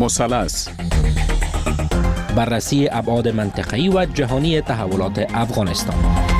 مثلث. بررسی ابعاد منطقه‌ای و جهانی تحولات افغانستان.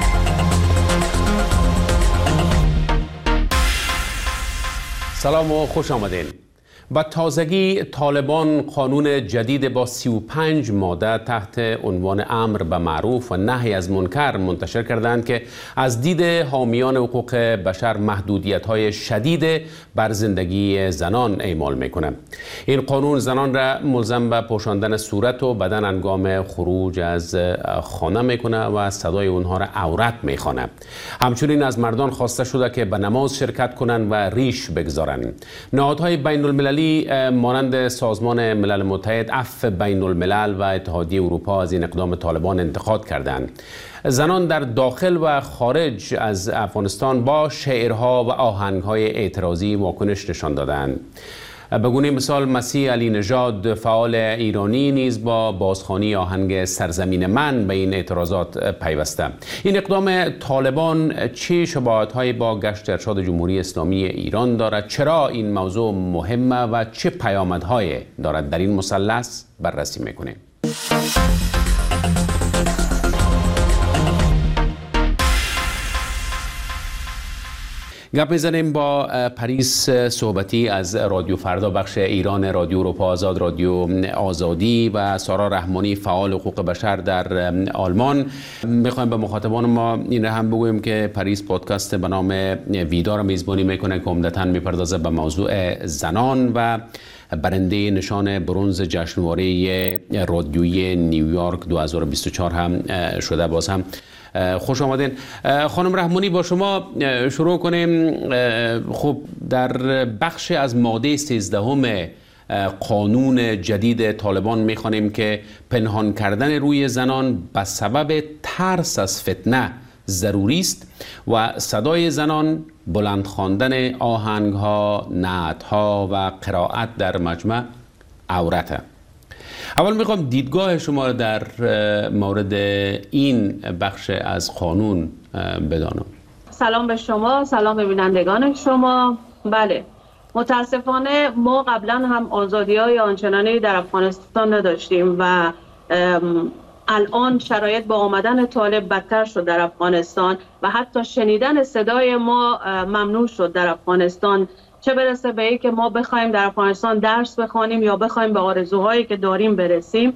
سلام و خوش آمدین. با تازگی طالبان قانون جدید با 35 ماده تحت عنوان امر به معروف و نهی از منکر منتشر کردند که از دید حامیان حقوق بشر محدودیت‌های شدید بر زندگی زنان اعمال می‌کنه. این قانون زنان را ملزم به پوشاندن صورت و بدن هنگام خروج از خانه می‌کنه و صدای اونها را عورت می‌خوانه. همچنین از مردان خواسته شده که به نماز شرکت کنند و ریش بگذارند. نهادهای بین‌المللی مانند سازمان ملل متحد، عفو بین الملل و اتحادیه اروپا از این اقدام طالبان انتقاد کردند. زنان در داخل و خارج از افغانستان با شعرها و آهنگهای اعتراضی واکنش نشان دادند. به گونه مثال مسیح علی نژاد فعال ایرانی نیز با بازخوانی آهنگ سرزمین من به این اعتراضات پیوسته. این اقدام طالبان چه شباهت‌هایی با گشت ارشاد جمهوری اسلامی ایران دارد؟ چرا این موضوع مهمه و چه پیامدهایی دارد؟ در این مثلث بررسی می‌کنیم. گپ میزنیم با پریس صحبتی از رادیو فردا بخش ایران، رادیو اروپا آزاد، رادیو آزادی و سارا رحمانی فعال حقوق بشر در آلمان. میخوایم به مخاطبان ما این هم بگویم که پریس پادکست به نام ویدا را میزبانی میکنه که عمدتاً میپردازه به موضوع زنان و برنده نشان برنز جشنواره رادیویی نیویورک 2024 هم شده. باز هم خوش آمدین. خانم رحمانی، با شما شروع کنیم. خب در بخش از ماده 13 قانون جدید طالبان میخوانیم که پنهان کردن روی زنان به سبب ترس از فتنه ضروری است و صدای زنان، بلند خواندن آهنگها، نعتها و قرائت در مجمع عورته. اول میخوام دیدگاه شما در مورد این بخش از قانون بدانم. سلام به شما، سلام به بینندگان شما. بله، متاسفانه ما قبلا هم آزادی‌های آنچنانی در افغانستان نداشتیم و الان شرایط با آمدن طالب بدتر شد در افغانستان و حتی شنیدن صدای ما ممنوع شد در افغانستان، چه برسه به این که ما بخوایم در افغانستان درس بخوانیم یا بخوایم به آرزوهایی که داریم برسیم.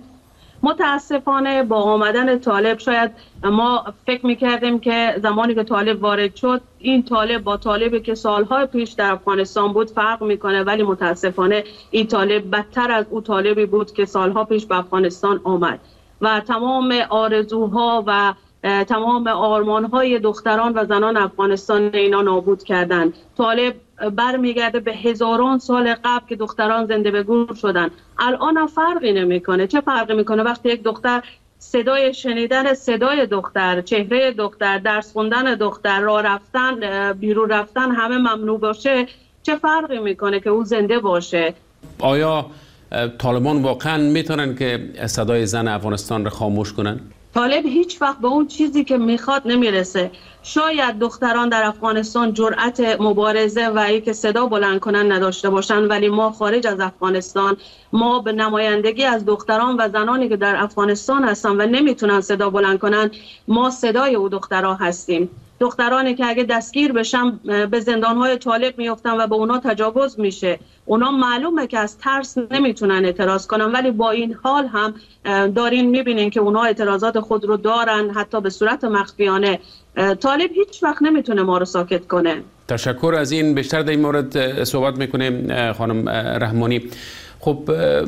متاسفانه با آمدن طالب شاید ما فکر میکردیم که زمانی که طالب وارد شد این طالب با طالبی که سالهای پیش در افغانستان بود فرق میکنه، ولی متاسفانه این طالب بدتر از اون طالبی بود که سالها پیش به افغانستان آمد و تمام آرزوها و تمام آرمانهای دختران و زنان افغانستان اینا نابود کردن. طالب برمیگرده به هزاران سال قبل که دختران زنده به گور شدن. الان هم فرقی نمیکنه. چه فرقی میکنه وقتی یک دختر صدای شنیدن صدای دختر، چهره دختر، درس خوندن دختر، راه رفتن، بیرون رفتن همه ممنوع باشه؟ چه فرقی میکنه که او زنده باشه؟ آیا طالبان واقعا میتونن که صدای زن افغانستان رو خاموش کنن؟ طالب هیچ وقت به اون چیزی که میخواد نمیرسه. شاید دختران در افغانستان جرأت مبارزه و اینکه صدا بلند کنن نداشته باشن، ولی ما خارج از افغانستان، ما به نمایندگی از دختران و زنانی که در افغانستان هستن و نمیتونن صدا بلند کنن، ما صدای او دخترها هستیم. دخترانی که اگه دستگیر بشن به زندانهای طالب میافتن و به اونا تجاوز میشه. اونا معلومه که از ترس نمیتونن اعتراض کنن، ولی با این حال هم دارین میبینین که اونا اعتراضات خود رو دارن، حتی به صورت مخفیانه. طالب هیچ وقت نمیتونه ما رو ساکت کنه. تشکر از این. بیشتر در این مورد صحبت میکنیم. خانم رحمانی، خب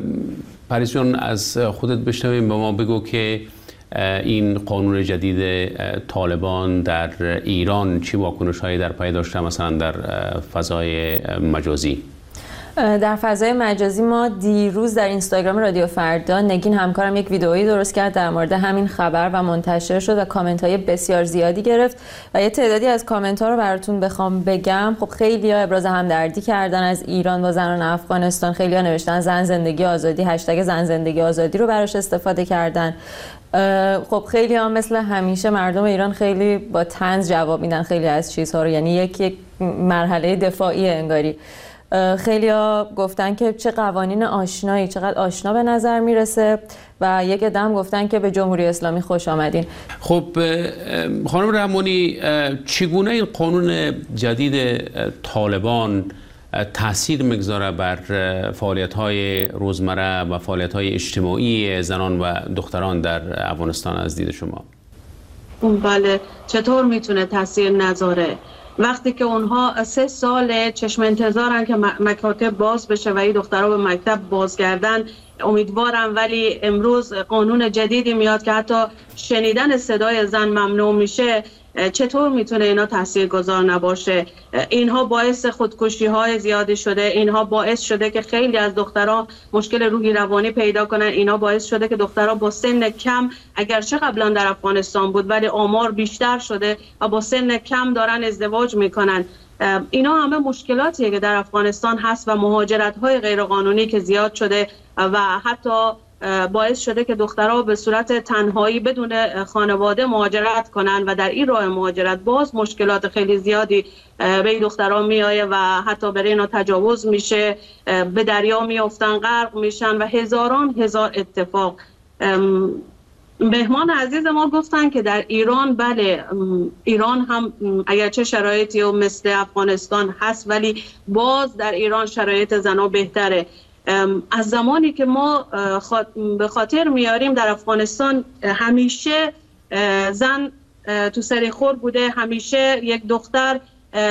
پریس جان، از خودت بشنویم. به ما بگو که این قانون جدید طالبان در ایران چی واکنش‌هایی در پی داشته، مثلا در فضای مجازی؟ در فضای مجازی ما دیروز در اینستاگرام رادیو فردا نگین همکارم یک ویدئویی درست کرد در مورد همین خبر و منتشر شد و کامنت‌های بسیار زیادی گرفت و یه تعدادی از کامنت‌ها رو براتون بخوام بگم. خب خیلی‌ها ابراز همدردی کردن از ایران با زنان افغانستان. خیلی‌ها نوشتن زن زندگی آزادی، هشتگ زن زندگی آزادی رو براش استفاده کردن. خب خیلی هم مثل همیشه مردم ایران خیلی با طنز جواب میدن خیلی از چیزها رو، یعنی یک مرحله دفاعی انگاری. خیلیا گفتن که چه قوانین آشنایی، چقدر آشنا به نظر میرسه و یک عده هم گفتن که به جمهوری اسلامی خوش آمدین. خب خانم رحمانی، چگونه این قانون جدید طالبان تأثیر میگذاره بر فعالیت‌های روزمره و فعالیت‌های اجتماعی زنان و دختران در افغانستان از دید شما؟ بله، چطور میتونه تأثیر نذاره؟ وقتی که اونها 3 سال چشم انتظارن که مکاتب باز بشه و این دخترها به مکتب بازگردن، امیدوارم، ولی امروز قانون جدیدی میاد که حتی شنیدن صدای زن ممنوع میشه. چطور میتونه اینا تاثیرگذار نباشه؟ اینها باعث خودکشی های زیادی شده، اینها باعث شده که خیلی از دخترها مشکل روحی روانی پیدا کنن، اینها باعث شده که دخترها با سن کم، اگرچه قبلا در افغانستان بود ولی آمار بیشتر شده و با سن کم دارن ازدواج میکنن. اینا همه مشکلاتیه که در افغانستان هست و مهاجرت های غیرقانونی که زیاد شده و حتی باعث شده که دخترها به صورت تنهایی بدون خانواده مهاجرت کنن و در این راه مهاجرت باز مشکلات خیلی زیادی به این دخترها میآیه و حتی برای اینا تجاوز میشه، به دریا میافتن، غرق میشن و هزاران هزار اتفاق. مهمان عزیز ما گفتن که در ایران، بله، ایران هم اگرچه شرایطی مثل افغانستان هست ولی باز در ایران شرایط زنها بهتره. از زمانی که ما به خاطر میاریم در افغانستان همیشه زن تو سریخور بوده، همیشه یک دختر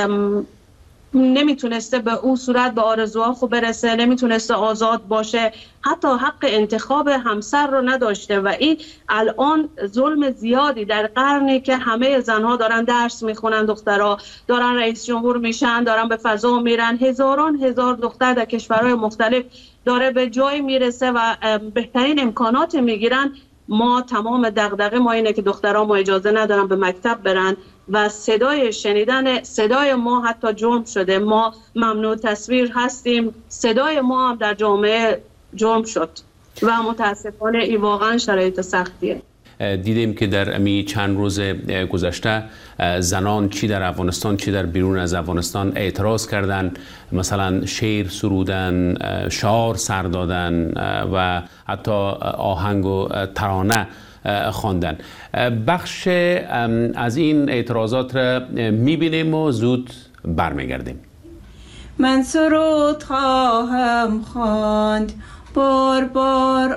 نمیتونسته به اون صورت به آرزوها خوب برسه، نمیتونسته آزاد باشه، حتی حق انتخاب همسر رو نداشته و این الان ظلم زیادی در قرنی که همه زنها دارن درس میخونن، دخترها دارن رئیس جمهور میشن، دارن به فضا میرن، هزاران هزار دختر در کشورهای مختلف داره به جای میرسه و بهترین امکانات میگیرن. ما تمام دغدغه ما اینه که دخترها ما اجازه ندارن به مکتب برن و شنیدن صدای ما حتی جرم شده. ما ممنوع تصویر هستیم، صدای ما هم در جامعه جرم شد و متاسفانه این واقعا شرایط سختیه. دیدیم که در امی چند روز گذشته زنان چی در افغانستان چی در بیرون از افغانستان اعتراض کردن، مثلا شعر سرودن، شعار سر دادن و حتی آهنگ و ترانه خواندن. بخش از این اعتراضات را میبینیم و زود برمیگردیم. من سرود خواهم خواند بار بار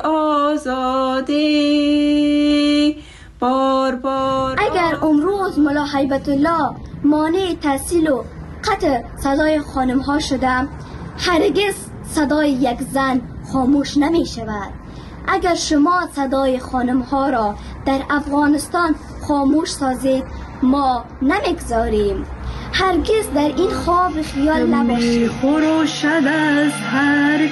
آزادی، بار بار اگر امروز ملا هیبت الله مانع تحصیل و قطع صدای خانم ها شدم، هرگز صدای یک زن خاموش نمی شود. اگر شما صدای خانم ها را در افغانستان خاموش سازید، ما نمیگذاریم. هرگز در این خواب خیال نباشید. خروشد از هر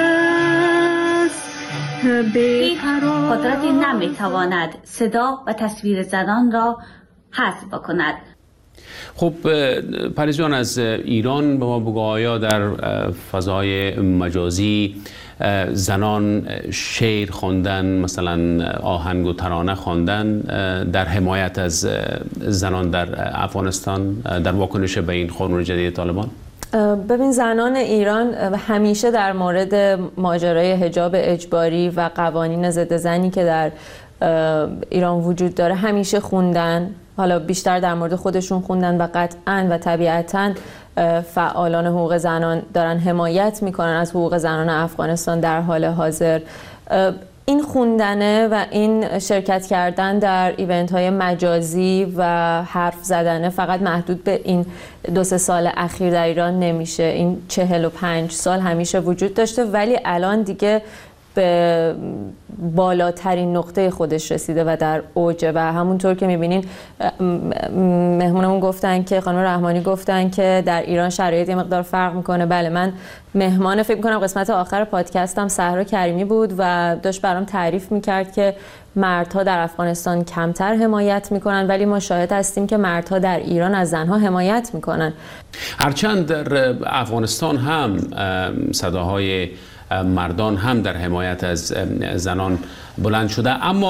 کس هیچ قدرتی نمیتواند صدا و تصویر زنان را حذف بکند. خب پریز جان، از ایران به ما بگو، آیا در فضای مجازی زنان شعر خواندن، مثلا آهنگ و ترانه خواندن در حمایت از زنان در افغانستان در واکنش به این قانون جدید طالبان؟ ببین، زنان ایران همیشه در مورد ماجرای حجاب اجباری و قوانین ضد زنی که در ایران وجود داره همیشه خوندن. حالا بیشتر در مورد خودشون خوندن و قطعاً و طبیعتاً فعالان حقوق زنان دارن حمایت میکنن از حقوق زنان افغانستان در حال حاضر. این خوندنه و این شرکت کردن در ایونت های مجازی و حرف زدنه فقط محدود به این 2-3 سال اخیر در ایران نمیشه. این 45 سال همیشه وجود داشته ولی الان دیگه به بالاترین نقطه خودش رسیده و در اوجه و همونطور که میبینین مهمونمون گفتن که خانم رحمانی گفتن که در ایران شرایط یه مقدار فرق میکنه. بله، من مهمان فکر میکنم قسمت آخر پادکستم سهرا کریمی بود و داشت برام تعریف میکرد که مردها در افغانستان کمتر حمایت میکنن ولی ما شاهد هستیم که مردها در ایران از زنها حمایت میکنن. هرچند در افغانستان هم صداهای مردان هم در حمایت از زنان بلند شده، اما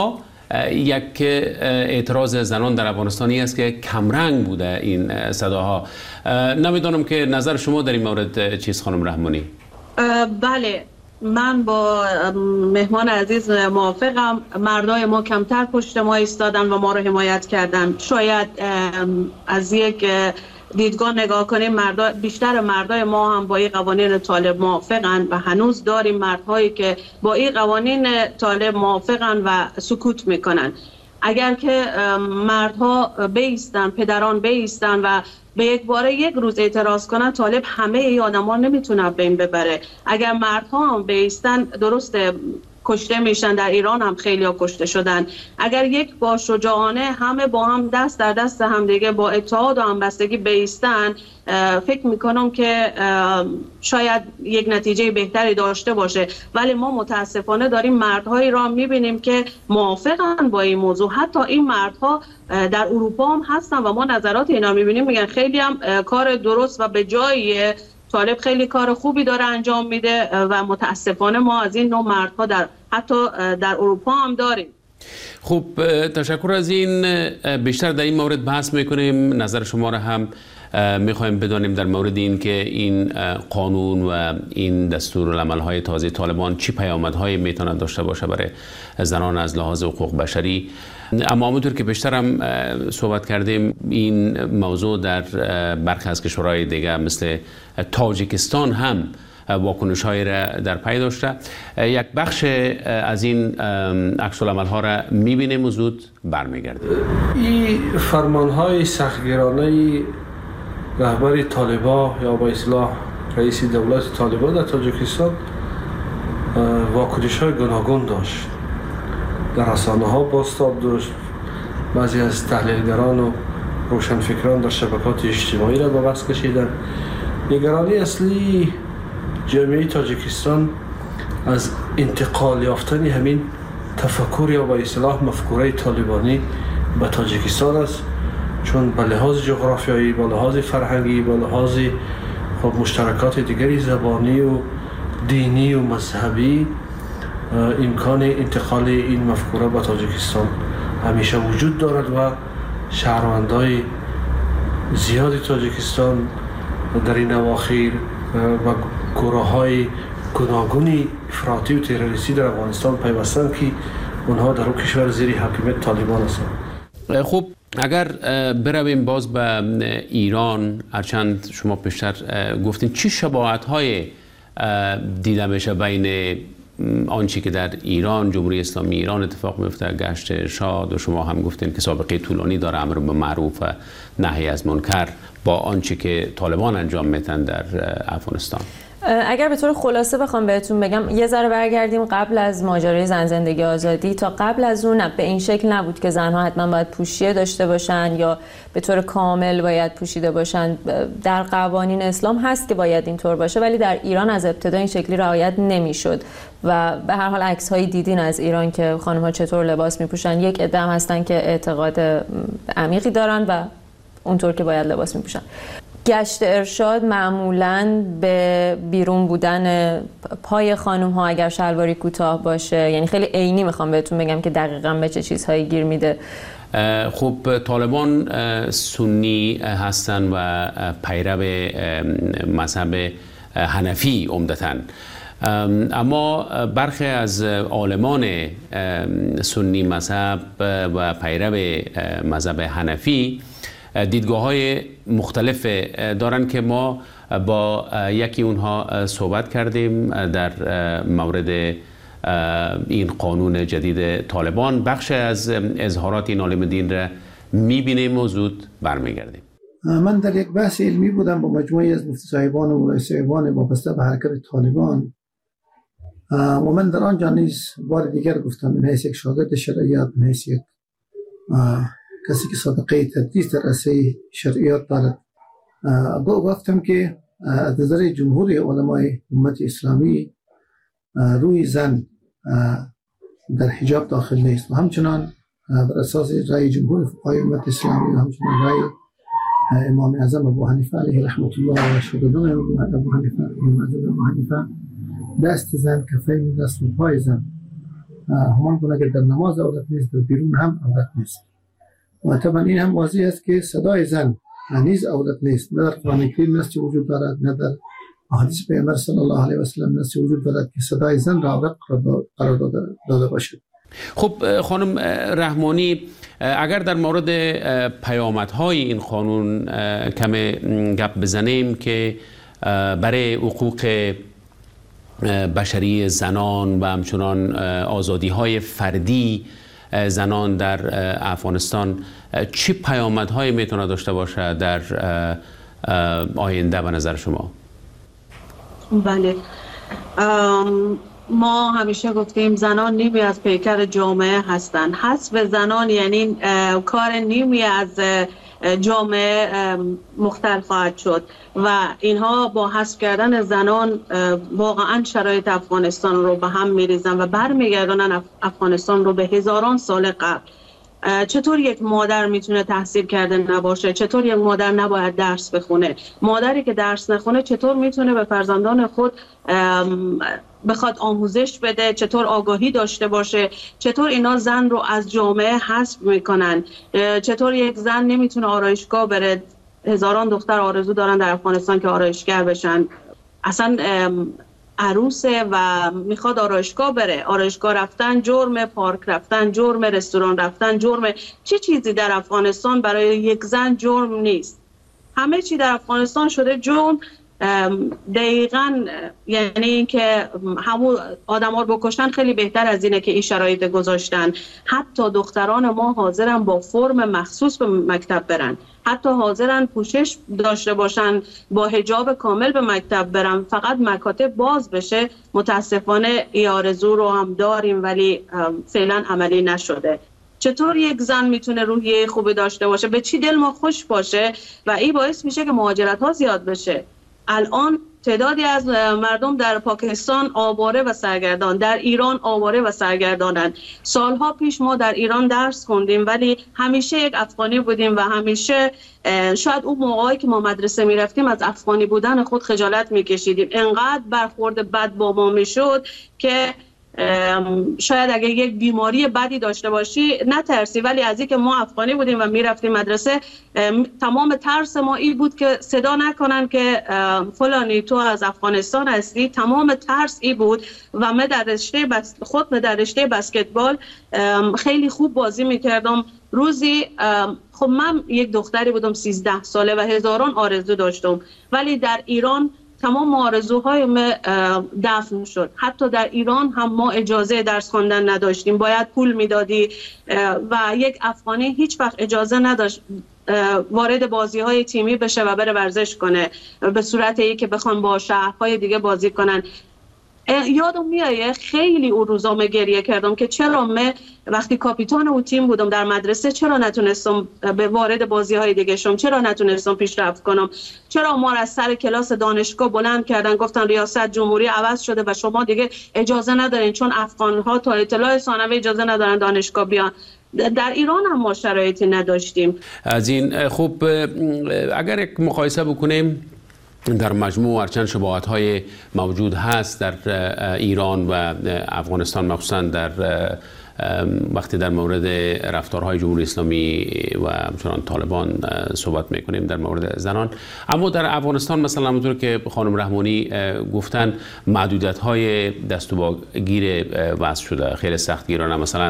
یک اعتراض زنان در افغانستانی است که کمرنگ بوده این صداها. نمیدونم که نظر شما در این مورد چیست خانم رحمانی؟ بله، من با مهمان عزیز موافقم. مردای ما کمتر پشت ما ایستادن و ما رو حمایت کردن. شاید از یک دیدگاه نگاه کنیم بیشتر مردای ما هم با این قوانین طالب موافقن و هنوز داریم مردهایی که با این قوانین طالب موافقن و سکوت میکنن. اگر که مردها بیستن، پدران بیستن و به یک باره یک روز اعتراض کنن، طالب همه ای آدما نمیتونه بین ببره. اگر مردها هم بیستن، درسته کشته میشن، در ایران هم خیلی ها کشته شدن. اگر یک با شجاعانه همه با هم دست در دست هم دیگه با اتحاد و همبستگی بیستن، فکر میکنم که شاید یک نتیجه بهتری داشته باشه. ولی ما متاسفانه داریم مردهایی را میبینیم که موافقن با این موضوع. حتی این مردها در اروپا هم هستن و ما نظرات اینا میبینیم، میگن خیلی هم کار درست و به جاییه. طالب خیلی کار خوبی داره انجام میده و متاسفانه ما از این نوع مردها حتی در اروپا هم داریم. خب تشکر از این. بیشتر در این مورد بحث میکنیم. نظر شما را هم میخوایم بدانیم در مورد این که این قانون و این دستورالعمل‌های تازه طالبان چی پیامدهایی میتونه داشته باشه برای زنان از لحاظ حقوق بشری. اما همونطور که بیشتر هم صحبت کردیم، این موضوع در برخی از کشورهای دیگه مثل تاجیکستان هم واکنش‌هایی را در پی داشته. یک بخش از این عکس‌العمل‌ها را می‌بینیم و زود برمیگردیم. این فرمان‌های سختگیرانه رهبر طالبان یا با اصطلاح رئیس دولت طالبان در تاجیکستان واکنش‌های گوناگون داشت. در رسانه‌ها بازتاب داشت. بعضی از تحلیلگران و روشنفکران در شبکات اجتماعی را به بحث کشیدند. نگرانی اصلی جامعه تاجیکستان از انتقال یافتن همین تفکر یا با اصطلاح مفکوره طالبانی به تاجیکستان است، چون به لحاظ جغرافیایی، به لحاظ فرهنگی، به لحاظ مشترکات دیگری زبانی و دینی و مذهبی امکان انتقال این مفکوره به تاجیکستان همیشه وجود دارد و شهروندای زیاد تاجیکستان در این اواخر و گروه‌های گوناگونی افراطی و تروریستی در افغانستان پیوستند که اونها در اون کشور زیر حاکمیت طالبان هستند. خب اگر برویم باز به ایران، هرچند شما پیشتر گفتین چی شباهت‌های دیده میشه بین آنچه که در ایران، جمهوری اسلامی ایران اتفاق میفته، گشت ارشاد، و شما هم گفتین که سابقه طولانی داره امر به معروف و نهی از منکر، با آنچه که طالبان انجام میدن در افغانستان؟ اگر به طور خلاصه بخوام بهتون بگم، یه ذره برگردیم قبل از ماجرای زن زندگی آزادی. تا قبل از اون به این شکل نبود که زنها حتما باید پوشیه داشته باشن یا به طور کامل باید پوشیده باشن. در قوانین اسلام هست که باید اینطور باشه، ولی در ایران از ابتدا این شکلی رعایت نمیشد و به هر حال عکس هایی دیدین از ایران که خانم ها چطور لباس میپوشن. یک عده هستن که اعتقاد عمیقی دارن و اونطور که باید لباس میپوشن. گشت ارشاد معمولاً به بیرون بودن پای خانم ها اگر شلواری کوتاه باشه، یعنی خیلی عینی میخوام بهتون بگم که دقیقاً به چه چیزهایی گیر میده. خب طالبان سنی هستن و پیرو مذهب حنفی عمدتاً، اما برخی از عالمان سنی مذهب و پیرو مذهب حنفی دیدگاه‌های مختلف دارن که ما با یکی اونها صحبت کردیم در مورد این قانون جدید طالبان. بخش از اظهارات این عالم دین را می‌بینیم و زود برمیگردیم. من در یک بحث علمی بودم با مجموعی از مفتی صاحبان و مولای صاحبان وابسته به حرکت طالبان و من در آنجا نیز بار دیگر گفتم من حیث یک شاگرد شرعیات، من حیث یک کسی که سابقه تدریس در عرصه شرعیات دارد، گفتم که از نظر جمهور علمای امت اسلامی روی زن در حجاب داخل نیست و همچنان بر اساس رأی جمهور فقهای امت اسلامی و همچنان رأی امام اعظم ابو حنیفه علیه رحمت الله و شاگردان ابو حنیفه دست زن کفین دست و پای زن همان گونه که در نماز عورت نیست در بیرون هم عورت نیست. و طبعا این هم واضح است که صدای زن نیز عورت نیست، نه در قرآن کریم نصی وجود دارد، نه در احادیث پیامبر صلی الله علیه و سلم نصی وجود دارد که صدای زن را عورت قرار داده باشد. خب خانم رحمانی، اگر در مورد پیامدهای این قانون کم گپ بزنیم که برای حقوق بشری زنان و همچنان آزادی‌های فردی زنان در افغانستان چه پیامدهایی میتونه داشته باشه در آینده به نظر شما؟ بله، ما همیشه گفتیم زنان نیمی از پیکر جامعه هستند. حذف زنان یعنی کار نیمی از جامعه مختل خواهد شد و اینها با حذف کردن زنان واقعا شرایط افغانستان رو به هم میریزن و برمیگردونن افغانستان رو به هزاران سال قبل. چطور یک مادر میتونه تحصیل کرده نباشه؟ چطور یک مادر نباید درس بخونه؟ مادری که درس نخونه چطور میتونه به فرزندان خود بخواد آموزش بده؟ چطور آگاهی داشته باشه؟ چطور اینا زن رو از جامعه حذف میکنن؟ چطور یک زن نمیتونه آرایشگاه بره؟ هزاران دختر آرزو دارن در افغانستان که آرایشگر بشن. اصلا عروسه و میخواد آرایشگاه بره. آرایشگاه رفتن جرم، پارک رفتن جرم، رستوران رفتن جرم. چه چیزی در افغانستان برای یک زن جرم نیست؟ همه چی در افغانستان شده جرم. دقیقاً یعنی اینکه همون آدم‌ها رو بکشتن خیلی بهتر از اینه که این شرایط گذاشتن. حتی دختران ما حاضرن با فرم مخصوص به مکتب برن، حتی حاضرن پوشش داشته باشن، با حجاب کامل به مکتب برن، فقط مکاتب باز بشه. متاسفانه این آرزو رو هم داریم ولی فعلا عملی نشده. چطور یک زن میتونه روحیه خوبی داشته باشه؟ به چی دل ما خوش باشه؟ و این باعث میشه که مهاجرت ها زیاد بشه. الان تعدادی از مردم در پاکستان آواره و سرگردان، در ایران آواره و سرگردانند. سالها پیش ما در ایران درس خوندیم ولی همیشه یک افغانی بودیم و همیشه شاید اون موقعی که ما مدرسه میرفتیم از افغانی بودن خود خجالت میکشیدیم. انقدر برخورد بد با ما میشد که شاید اگه یک بیماری بدی داشته باشی نترسی، ولی از اینکه ما افغانی بودیم و میرفتیم مدرسه تمام ترس ما این بود که صدا نکنن که فلانی تو از افغانستان هستی. تمام ترس این بود و من در رشته بسکتبال خیلی خوب بازی میکردم. روزی خب من یک دختری بودم 13 ساله و هزاران آرزو داشتم ولی در ایران تمام آرزوهای ما دفن شد. حتی در ایران هم ما اجازه درس خواندن نداشتیم، باید پول میدادی و یک افغانی هیچ وقت اجازه نداشت وارد بازی‌های تیمی بشه و بره ورزش کنه به صورت ای که بخوان با شهرهای دیگه بازی کنن. یادم میایه خیلی اون روزا من گریه کردم که چرا من وقتی کاپیتان اون تیم بودم در مدرسه چرا نتونستم به وارد بازی‌های دیگه شم، چرا نتونستم پیشرفت کنم، چرا ما را از سر کلاس دانشگاه بلند کردن گفتن ریاست جمهوری عوض شده و شما دیگه اجازه ندارین، چون افغان‌ها تا اطلاع ثانوی اجازه ندارن دانشگاه بیان. در ایران هم ما شرایطی نداشتیم. از این خوب اگر یک مقایسه بکنیم در مجموع هرچند شباهت‌های موجود هست در ایران و افغانستان، مخصوصا در وقتی در مورد رفتارهای جمهوری اسلامی و همچنان طالبان صحبت میکنیم در مورد زنان، اما در افغانستان مثلا همونطور که خانم رحمانی گفتن محدودیت‌های دست و پاگیر وضع شده، خیلی سختگیرانه. مثلا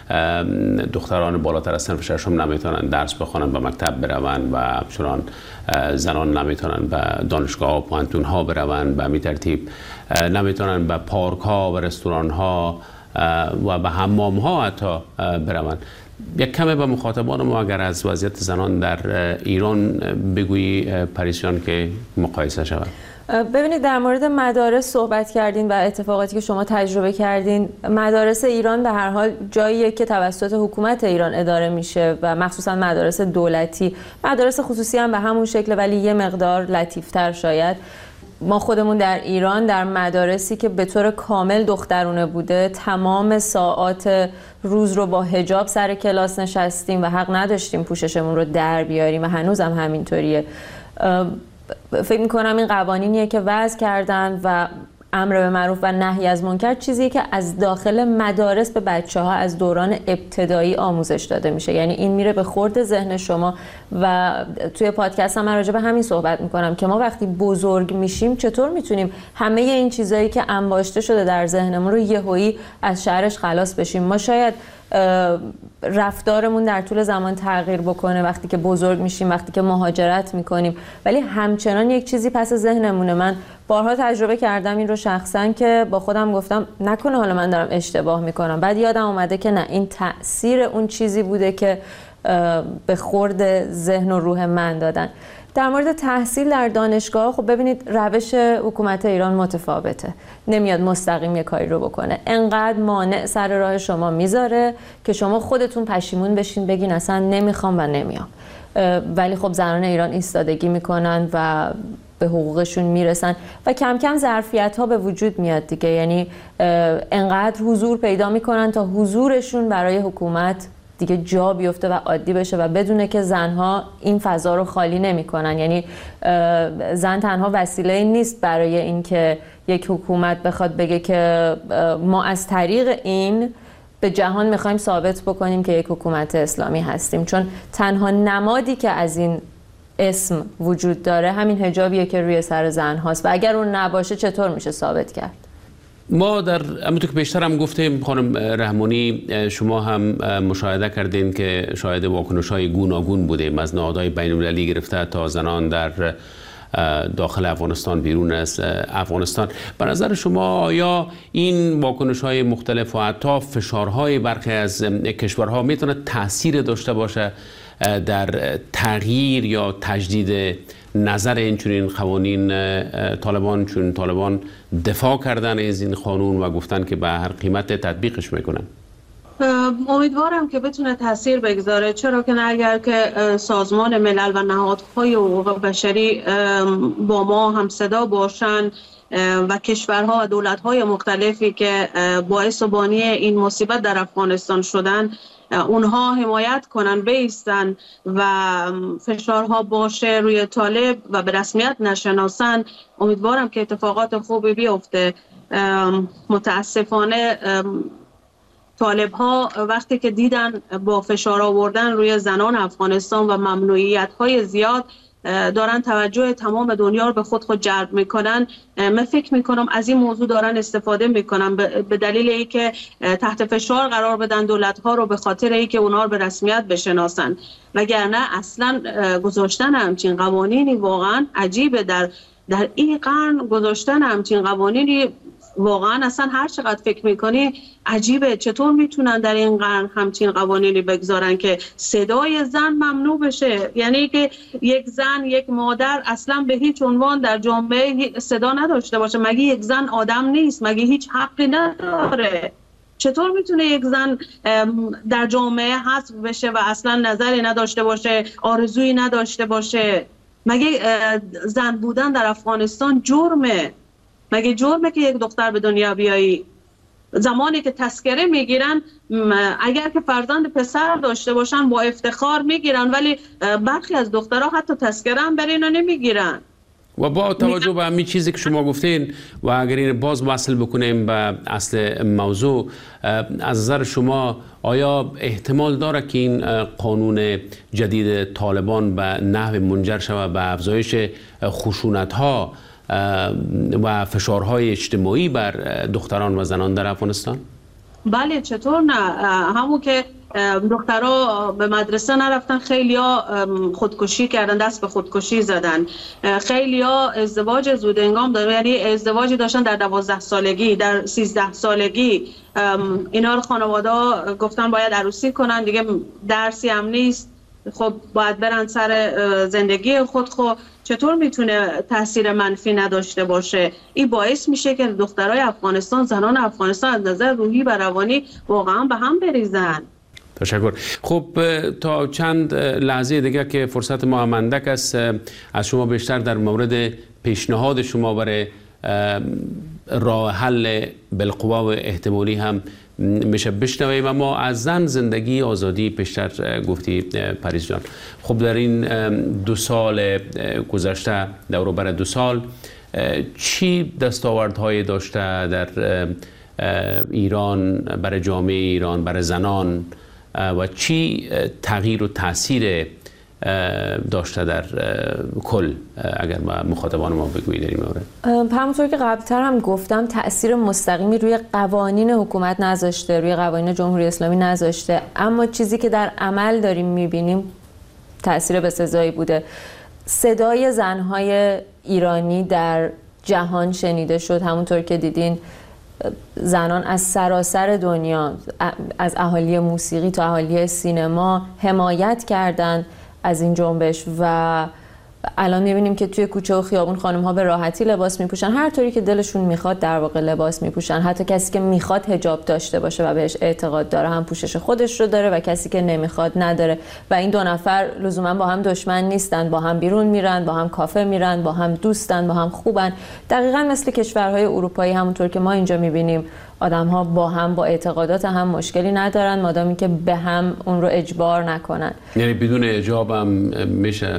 دختران بالاتر از صنف ششم نمیتونن درس بخونن، به مکتب بروند و همچنان زنان نمیتونن به دانشگاه و پوهنتون‌ها بروند، به همین ترتیب نمیتونن به پارک‌ها و رستوران‌ها و به حمام‌ها حتی بروند. یک کمی به مخاطبان ما اگر از وضعیت زنان در ایران بگویی پریسیان که مقایسه شود. ببینید در مورد مدارس صحبت کردین و اتفاقاتی که شما تجربه کردین. مدارس ایران به هر حال جاییه که توسط حکومت ایران اداره میشه و مخصوصا مدارس دولتی. مدارس خصوصی هم به همون شکل ولی یه مقدار لطیفتر شاید. ما خودمون در ایران در مدارسی که به طور کامل دخترونه بوده تمام ساعات روز رو با حجاب سر کلاس نشستیم و حق نداشتیم پوششمون رو در بیاریم و هنوزم همینطوریه. فکر میکنم این قوانینیه که وضع کردن و امر به معروف و نهی از منکر چیزیه که از داخل مدارس به بچه‌ها از دوران ابتدایی آموزش داده میشه. یعنی این میره به خورد ذهن شما و توی پادکست هم من راجع به همین صحبت میکنم که ما وقتی بزرگ میشیم چطور میتونیم همه این چیزایی که انباشته شده در ذهنمون رو یهویی از شرش خلاص بشیم. ما شاید رفتارمون در طول زمان تغییر بکنه وقتی که بزرگ میشیم، وقتی که مهاجرت میکنیم، ولی همچنان یک چیزی پس ذهنمونه. من بارها تجربه کردم این رو شخصا که با خودم گفتم نکنه حالا من دارم اشتباه میکنم، بعد یادم اومده که نه، این تأثیر اون چیزی بوده که به خورد ذهن و روح من دادن. در مورد تحصیل در دانشگاه، خب ببینید روش حکومت ایران متفاوته، نمیاد مستقیم یه کاری رو بکنه، انقدر مانع سر راه شما میذاره که شما خودتون پشیمون بشین بگین اصلا نمیخوام و نمیام. ولی خب زنان ایران ایستادگی میکنن و به حقوقشون میرسن و کم کم ظرفیت ها به وجود میاد دیگه. یعنی انقدر حضور پیدا میکنن تا حضورشون برای حکومت دیگه جا بیفته و عادی بشه و بدونه که زنها این فضا رو خالی نمیکنن. یعنی زن تنها وسیله نیست برای اینکه یک حکومت بخواد بگه که ما از طریق این به جهان میخوایم ثابت بکنیم که یک حکومت اسلامی هستیم، چون تنها نمادی که از این اسم وجود داره همین حجابیه که روی سر زن هاست و اگر اون نباشه چطور میشه ثابت کرد؟ ما در همونطور که بیشتر هم گفتیم خانم رحمانی، شما هم مشاهده کردین که شاهد واکنش‌های گوناگون بودیم، از نهادهای بین‌المللی گرفته تا زنان در داخل افغانستان، بیرون از افغانستان. به نظر شما آیا این واکنش‌های مختلف و حتی فشارهای برخی از کشورها میتونه تأثیر داشته باشه در تغییر یا تجدید نظر اینچنین قوانین طالبان، چون طالبان دفاع کردن از این قانون و گفتن که به هر قیمت تطبیقش میکنن؟ امیدوارم که بتونه تاثیر بگذاره، چرا که اگر که سازمان ملل و نهادهای حقوق بشری با ما هم صدا باشن و کشورها و دولت‌های مختلفی که باعث و بانی این مصیبت در افغانستان شدن اونها حمایت کنن، بایستن و فشارها باشه روی طالب و به رسمیت نشناسن، امیدوارم که اتفاقات خوبی بیفته. متاسفانه طالب ها وقتی که دیدن با فشار آوردن روی زنان افغانستان و ممنوعیت های زیاد دارن توجه تمام دنیا رو به خود جلب میکنن، من فکر میکنم از این موضوع دارن استفاده میکنن به دلیل اینکه تحت فشار قرار بدن دولت ها رو، به خاطر اینکه اونها رو به رسمیت بشناسن. وگرنه اصلا گذاشتن همچین قوانینی واقعا عجیبه. در این قرن گذاشتن همچین قوانینی واقعا اصلا هر چقدر فکر میکنی عجیبه. چطور میتونن در این قرن همچین قوانینی بگذارن که صدای زن ممنوع بشه؟ یعنی که یک زن، یک مادر اصلا به هیچ عنوان در جامعه صدا نداشته باشه. مگه یک زن آدم نیست؟ مگه هیچ حقی نداره؟ چطور میتونه یک زن در جامعه حذف بشه و اصلا نظری نداشته باشه، آرزویی نداشته باشه؟ مگه زن بودن در افغانستان جرمه؟ مگه جرمه که یک دختر به دنیا بیایی؟ زمانی که تذکره میگیرن، اگر که فرزند پسر داشته باشن با افتخار میگیرن، ولی برخی از دخترها حتی تذکره هم برای اینا نمیگیرن. و با توجه به همین چیزی که شما گفتین و اگر این باز وصل بکنیم به اصل موضوع، از نظر شما آیا احتمال داره که این قانون جدید طالبان به نحو منجر شود به افزایش خشونت‌ها و فشارهای اجتماعی بر دختران و زنان در افغانستان؟ بله، چطور نه؟ همون که دخترها به مدرسه نرفتن، خیلیا خودکشی کردن، دست به خودکشی زدن، خیلیا ازدواج زود انگام دارن، یعنی ازدواجی داشتن در 12 سالگی، در 13 سالگی. اینا رو خانواده گفتن باید عروسی کنن، دیگه درسی هم نیست، خب باید برن سر زندگی خود. خب چطور میتونه تاثیر منفی نداشته باشه؟ این باعث میشه که دخترای افغانستان، زنان افغانستان از نظر روحی و روانی واقعا به هم بریزن. تشکر. خب تا چند لحظه دیگه که فرصت ما هم اندک است، از شما بیشتر در مورد پیشنهاد شما برای راه حل بالقوا و احتمالی هم میشه بشنویم. اما از زن، زندگی، آزادی بیشتر گفتی پریز جان. خب در این 2 سال گذشته، دور بر 2 سال، چی دستاوردهایی داشته در ایران، برای جامعه ایران، برای زنان و چی تغییر و تاثیر داشته در کل؟ اگر با مخاطبان ما بگویید در این مورد. همونطور که قبلتر هم گفتم تأثیر مستقیمی روی قوانین حکومت نذاشته، روی قوانین جمهوری اسلامی نذاشته، اما چیزی که در عمل داریم میبینیم تأثیر بسزایی بوده. صدای زنهای ایرانی در جهان شنیده شد. همونطور که دیدین زنان از سراسر دنیا، از اهالی موسیقی تا اهالی سینما حمایت کردند از این جنبش و الان می‌بینیم که توی کوچه و خیابون خانم‌ها به راحتی لباس می‌پوشن، هر طوری که دلشون میخواد در واقع لباس می‌پوشن. حتی کسی که میخواد حجاب داشته باشه و بهش اعتقاد داره هم پوشش خودش رو داره و کسی که نمیخواد نداره و این دو نفر لزوما با هم دشمن نیستن، با هم بیرون میرن، با هم کافه میرن، با هم دوستن، با هم خوبن. دقیقاً مثل کشورهای اروپایی همونطور که ما اینجا می‌بینیم آدم‌ها با هم با اعتقادات هم مشکلی ندارن مادامی که به هم اون رو اجبار نکنن. یعنی بدون حجاب هم میشه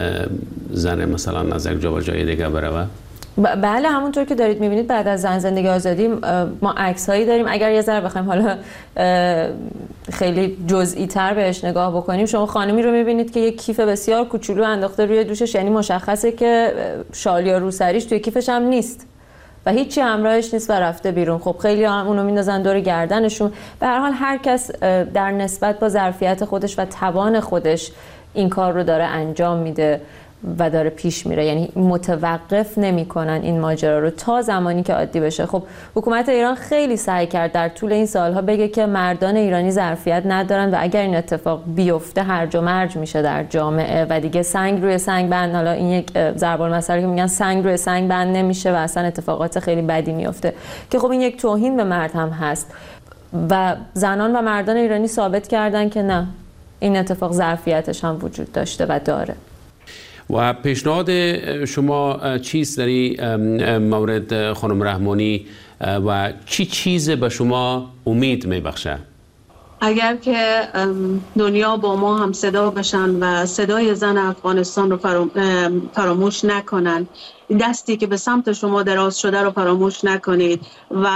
زن مثلا از یک جا به جای دیگه بره؟ بله، همونطور که دارید میبینید بعد از زن زندگی آزادی ما عکس‌هایی داریم. اگر یه ذره بخوایم حالا خیلی جزئی تر بهش نگاه بکنیم، شما خانمی رو میبینید که یک کیف بسیار کوچولو انداخته روی دوشش، یعنی مشخصه که شال یا روسریش توی کیفش هم نیست و هیچی همراهش نیست و رفته بیرون. خب خیلی هم اونو میندازن دور گردنشون. به هر حال هر کس در نسبت با ظرفیت خودش و توان خودش این کار رو داره انجام میده و داره پیش میره، یعنی متوقف نمیکنن این ماجرا رو تا زمانی که عادی بشه. خب حکومت ایران خیلی سعی کرد در طول این سالها بگه که مردان ایرانی ظرفیت ندارن و اگر این اتفاق بیفته هرج و مرج میشه در جامعه و دیگه سنگ روی سنگ بند، حالا این یک ضرب المثل که میگن سنگ روی سنگ بند نمیشه و اصلا اتفاقات خیلی بدی میفته که خب این یک توهین به مرد هم هست و زنان و مردان ایرانی ثابت کردن که نه، این اتفاق ظرفیتش هم وجود داشته و داره. و پیشنهاد شما چیست در این مورد خانم رحمانی و چی چیز به شما امید میبخشه؟ اگر که دنیا با ما هم صدا بشن و صدای زن افغانستان رو فراموش نکنن، دستی که به سمت شما دراز شده رو فراموش نکنید و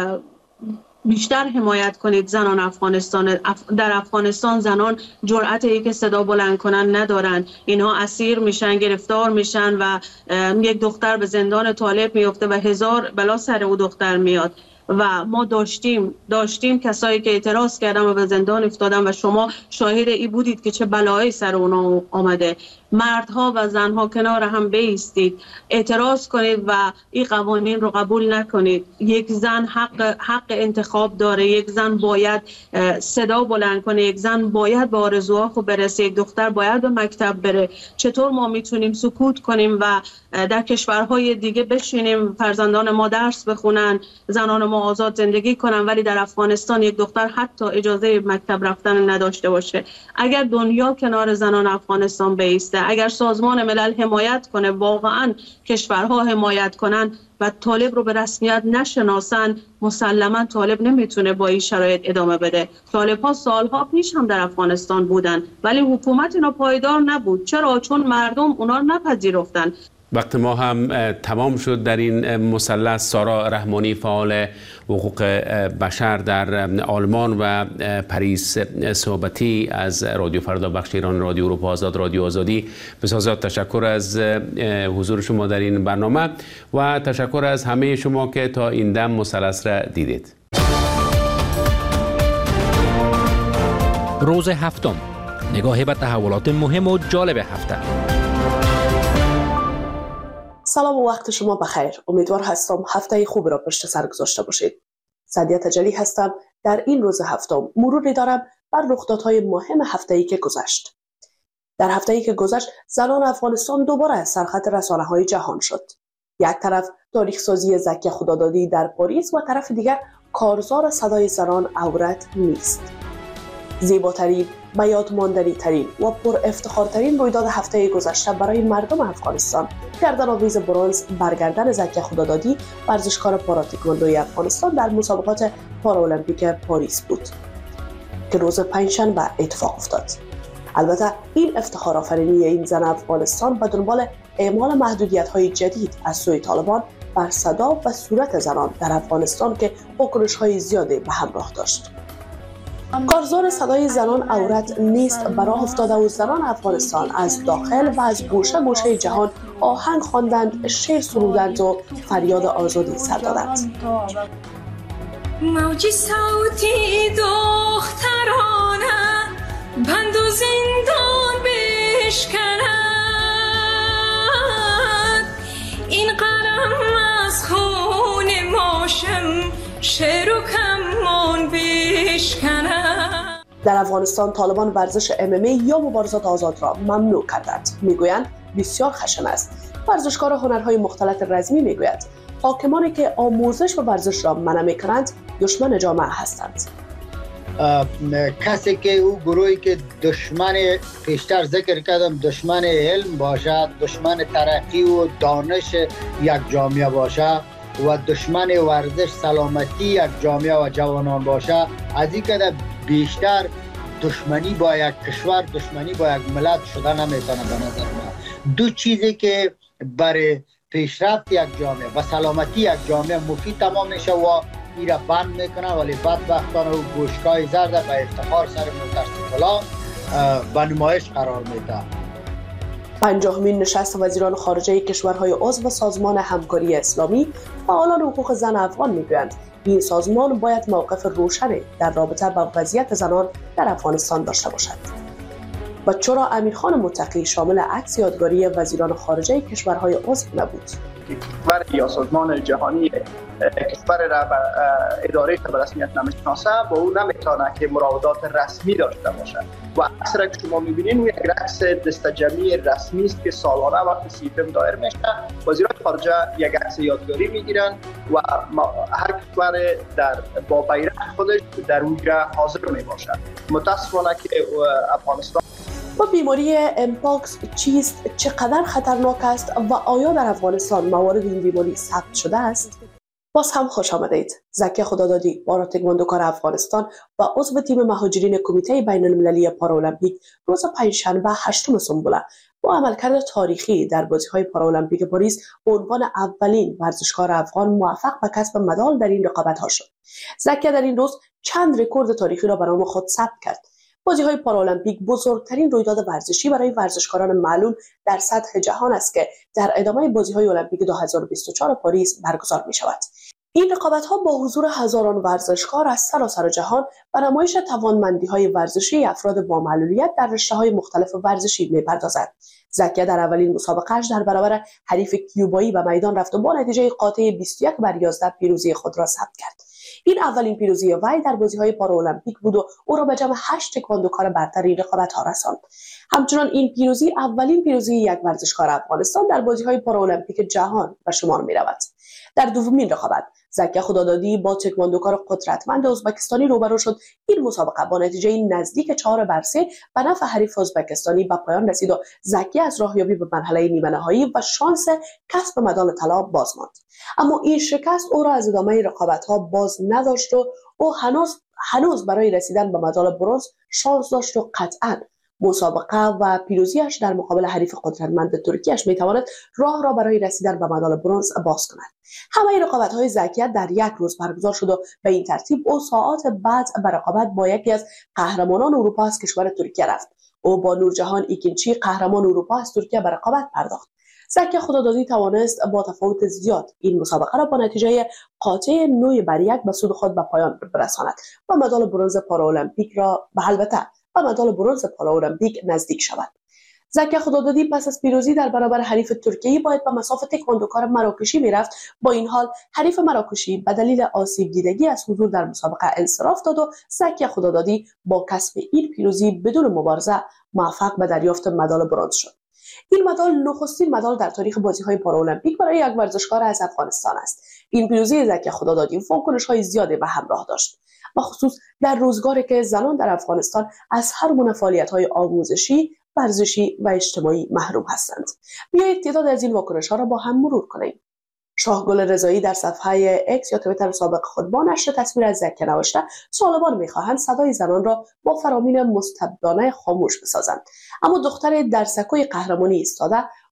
بیشتر حمایت کنید زنان افغانستان. در افغانستان زنان جرأت که صدا بلند کنن ندارن، اینها اسیر میشن، گرفتار میشن و یک دختر به زندان طالب میفته و هزار بلا سر او دختر میاد و ما داشتیم کسایی که اعتراض کردن و به زندان افتادن و شما شاهد ای بودید که چه بلایی سر اونا آمده. مردها و زنها کنار هم بایستید، اعتراض کنید و این قوانین رو قبول نکنید. یک زن حق انتخاب داره، یک زن باید صدا بلند کنه، یک زن باید به آرزوها خود برسه، یک دختر باید به مکتب بره. چطور ما میتونیم سکوت کنیم و در کشورهای دیگه بشینیم فرزندان ما درس بخونن، زنان ما آزاد زندگی کنن، ولی در افغانستان یک دختر حتی اجازه مکتب رفتن نداشته باشه؟ اگر دنیا کنار زنان افغانستان بایسته، اگر سازمان ملل حمایت کنه، واقعا کشورها حمایت کنن و طالب رو به رسمیت نشناسن، مسلما طالب نمیتونه با این شرایط ادامه بده. طالب ها سالها پیش هم در افغانستان بودن ولی حکومت اینا پایدار نبود. چرا؟ چون مردم اونا رو نپذیرفتن. وقت ما هم تمام شد در این مثلث. سارا رحمانی فعال حقوق بشر در آلمان و پریس صحبتی از رادیو فردا، بخش ایران، رادیو اروپا آزاد، رادیو آزادی. بسیار تشکر از حضور شما در این برنامه و تشکر از همه شما که تا این دم مثلث را دیدید. روز هفتم، نگاهی به تحولات مهم و جالب هفته. سلام و وقت شما بخیر. امیدوار هستم هفته خوب را پشت سر گذاشته باشید. سعدیه تجلی هستم. در این روز هفتم مروری دارم بر رخدادهای مهم هفته‌ای که گذشت. در هفته‌ای که گذشت زنان افغانستان دوباره سرخط رسانه‌های جهان شد. یک طرف تاریخ سازی زکی خدادادی در پاریس و طرف دیگر کارزار صدای زنان عورت نیست. زیباترین، به یاد ماندنی ترین و پر افتخارترین رویداد هفته گذشته برای مردم افغانستان گردن‌آویز برنز برگردن زکی خدادادی، ورزشکار پاراتکواندوی افغانستان در مسابقات پارالمپیک پاریس بود که روز پنجشنبه اتفاق افتاد. البته این افتخار آفرینی این زن افغانستان به دنبال اعمال محدودیت‌های جدید از سوی طالبان بر صدا و صورت زنان در افغانستان که واکنش‌های زیادی به همراه داشت. کارزار صدای زنان عورت نیست به راه افتاده و زنان افغانستان از داخل و از گوشه گوشه جهان آهنگ خواندند، شعر سرودند و فریاد آزادی سر دادند. موج صوتی دخترانه بند و زندان بشکند، این قلم از خون ماشم شعر و کمان بشکند. در افغانستان طالبان ورزش MMA یا مبارزات آزاد را ممنوع کردند. میگویند بسیار خشن است. ورزشکار هنرهای مختلط رزمی میگوید حاکمانی که آموزش و ورزش را منع میکنند دشمن جامعه هستند. کسی که او گروهی که دشمن پیشتر ذکر کردم دشمن علم باشد، دشمن ترقی و دانش یک جامعه باشد و دشمن ورزش سلامتی یک جامعه و جوانان باشد، از این که بیشتر دشمنی با یک کشور، دشمنی با یک ملت شده نمیتونه به نظر من. دو چیزی که برای پیشرفت یک جامعه و سلامتی یک جامعه مفید تمام میشه و ایره بند میکنه، ولی بدبختانه و گوشگاه زرد به افتخار سر متاسفانه به نمایش قرار میده. 50مین نشست وزیران خارجه کشورهای عضو سازمان همکاری اسلامی فعالان حقوق زن افغان میگویند این سازمان باید موقف روشنی در رابطه با وضعیت زنان در افغانستان داشته باشد. و چرا امیرخان متقی شامل عکس یادگاری وزیران خارجه کشورهای عضو نبود؟ کشور یا سازمان جهانی کشور را به اداره به رسمیت نمیشناسه و او نمیتونه که مراودات رسمی داشته باشه و اکثر که شما میبینین یک رقص دستجمعی رسمی است که سالانه وقتی سیفم دایر میشه وزیران خارجه یک عکس یادگاری میگیرن و هر کشور با بیرق خودش در اونجا حاضر میباشه. متاسفانه که افغانستان و بیماری امپاکس چیست، چقدر خطرناک است و آیا در افغانستان موارد این بیماری ثبت شده است؟ باز هم خوش آمدید. زکی خدادادی، پارا تکواندوکار افغانستان و عضو تیم مهاجرین کمیته بین المللی پارالمپیک روز پنجشنبه 8 سنبله با عملکرد تاریخی در بازی‌های پارالمپیک پاریس به عنوان اولین ورزشکار افغان موفق به کسب مدال در این رقابت‌ها شد. زکی در این روز چند رکورد تاریخی را به نام خود ثبت کرد. بازی‌های پارالمپیک بزرگترین رویداد ورزشی برای ورزشکاران معلول در سطح جهان است که در ادامه بازی‌های المپیک 2024 پاریس برگزار می‌شود. این رقابت‌ها با حضور هزاران ورزشکار از سراسر جهان و نمایش توانمندی‌های ورزشی افراد با معلولیت در رشته‌های مختلف ورزشی می‌پردازد. زکی در اولین مسابقه‌اش در برابر حریف کیوبایی به میدان رفت و با نتیجه قاطع 21-11 پیروزی خود را ثبت کرد. این اولین پیروزی وی در بازی‌های پارالمپیک بود و او را به جمع 8 تکواندوکار برتر این رقابت‌ها رساند. همچنان این پیروزی اولین پیروزی یک ورزشکار افغانستان در بازی‌های پارالمپیک جهان به شمار می‌رود. در دومین رقابت زکی خدادادی با تکواندوکار قدرتمند ازبکستانی روبرو شد. این مسابقه با نتیجه نزدیک 4-3 به نفع حریف ازبکستانی به پایان رسید و زکی از راهیابی به مرحله نیمه نهایی و شانس کسب مدال طلا باز ماند. اما این شکست او را از ادامه رقابت‌ها باز نداشت و او هنوز برای رسیدن به مدال برنز شانس داشت و قطعاً مسابقه و پیروزیش در مقابل حریف قدرتمند ترکیه‌اش میتواند راه را برای رسیدن به مدال برنز باز کند. همه رقابت‌های زکی در یک روز برگزار شد و به این ترتیب او ساعات بعد به رقابت با یکی از قهرمانان اروپا از کشور ترکیه رفت. او با نورجهان ایکینچی قهرمان اروپا از ترکیه به رقابت پرداخت. زکی خدادادی توانست با تفاوت زیاد این مسابقه را با نتیجه قاطع 9-1 به سود خود به پایان برساند و مدال برنز پارالمپیک را و مدال برنز پارالمپیک نزدیک شود. زکی خدادادی پس از پیروزی در برابر حریف ترکیه‌ای باید به مساف تکواندوکار مراکشی میرفت. با این حال حریف مراکشی به دلیل آسیب دیدگی از حضور در مسابقه انصراف داد و زکی خدادادی با کسب این پیروزی بدون مبارزه موفق به دریافت مدال برنز شد. این مدال نخستین مدال در تاریخ بازی‌های پارالمپیک برای یک ورزشکار از افغانستان است. این پیروزی زکی خدادادی واکنش‌های زیادی به همراه داشت، به خصوص در روزگاری که زنان در افغانستان از هر گونه فعالیت‌های آموزشی، ورزشی و اجتماعی محروم هستند. بیایید تعداد از این واکنش‌ها را با هم مرور کنیم. شاهگل رضایی در صفحه اکس یا توییتر سابق خود با نشر تصویر از زکی نوشته طالبان می‌خواهند صدای زنان را با فرامین مستبدانه خاموش بسازند، اما دختر در سکوی قهرمانی ایستاده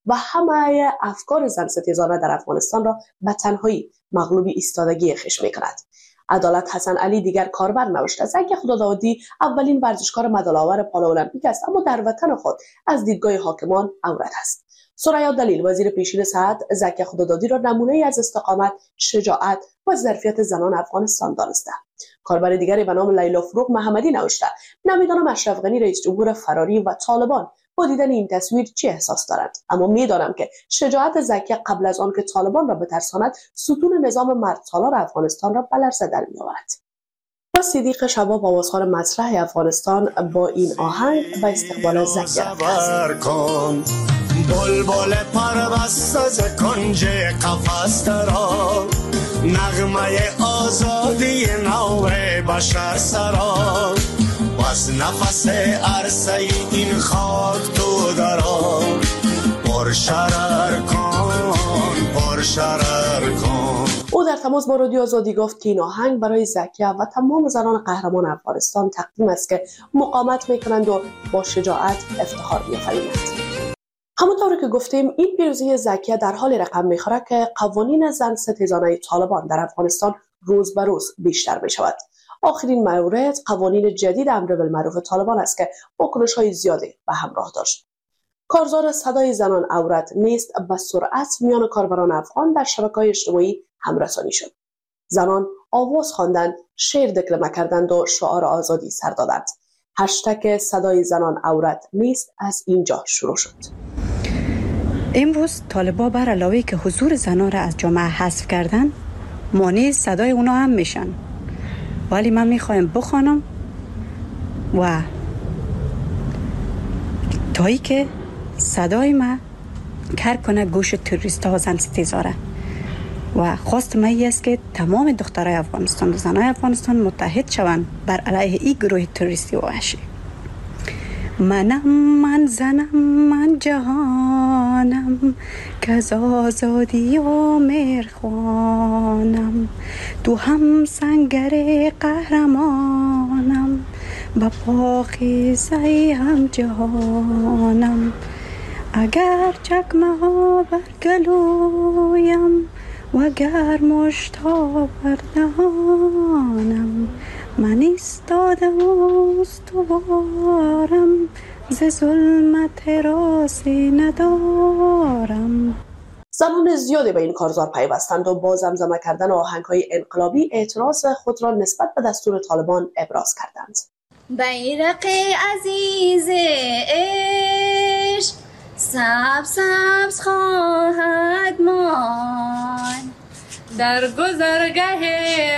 و همه افکار زن ستیزانه در افغانستان را به تنهایی مغلوب ایستادگی خویش می‌کند. عدالت حسن علی دیگر کاربر نوشته: زکی خدادادی اولین ورزشکار مدال‌آور پالو المپیک است، اما در وطن خود از دیدگاه حاکمان عورت است. ثریا دلیل وزیر پیشین صحت زکی خدادادی را نمونه‌ای از استقامت، شجاعت و ظرفیت زنان افغانستان دانسته. کاربر دیگری به نام لیلا فروغ محمدی نوشته: نمیدانم اشرف غنی رئیس جمهور فراری و طالبان با دیدن این تصویر چه احساس دارند، اما میدانم که شجاعت زکی قبل از آن که طالبان را بترساند ستون نظام مردسالار افغانستان را به لرزه در می‌آورد. و صدیق شباب آوازخوان مسرح افغانستان با این آهنگ به استقبال زکی رفت. بلبل پربست از کنج قفس درآ، نغمه آزادی نو بشر سرا، و از نفس عرصه این خاک تو درآ، پرشرر کن پرشرر کن. او در تماس با رادیو آزادی گفت که این آهنگ برای زکیه و تمام زنان قهرمان افغانستان تقدیم است که مقاومت میکنند و با شجاعت افتخار می‌آفرینند. همونطور که گفتیم این پیروزی زکیه در حال رقم میخوره که قوانین زن ستیزانه طالبان در افغانستان روز به روز بیشتر می شود. آخرین مورد قوانین جدید امر بالمعروف طالبان است که واکنش‌های زیادی به همراه داشت. کارزار صدای زنان عورت نیست به سرعت میان کاربران افغان در شبکه‌های اجتماعی همرسانی شد. زنان آواز خواندند، شعر دکلمه کردند و شعار آزادی سر دادند. هشتگ صدای زنان عورت نیست از اینجا شروع شد. امروز طالبا بر علاوه که حضور زنان را از جامعه حذف کردن، مانع صدای اونا هم میشن. ولی من میخوایم بخوانم و تایی که صدای ما کار کنه گوش تروریست ها و زن ستیزاره. و خواست من است که تمام دخترای افغانستان و زنای افغانستان متحد شوند بر علیه این گروه تروریستی و وحشی. من زنم، من جهانم، که از آزادی و مهرخوانم، تو هم سنگر قهرمانم، با پاکیزه هم جهانم. اگر چکمه ها بر گلویم و اگر مشت ها بر دهانم، من ایستاده استوارم، ز ظلمت راسی ندارم. زنان زیادی به این کارزار پیوستند و با زمزمه کردن آهنگ‌های انقلابی اعتراض خود را نسبت به دستور طالبان ابراز کردند. بیرق عزیز عشق سبز خواهد مان، در گذرگه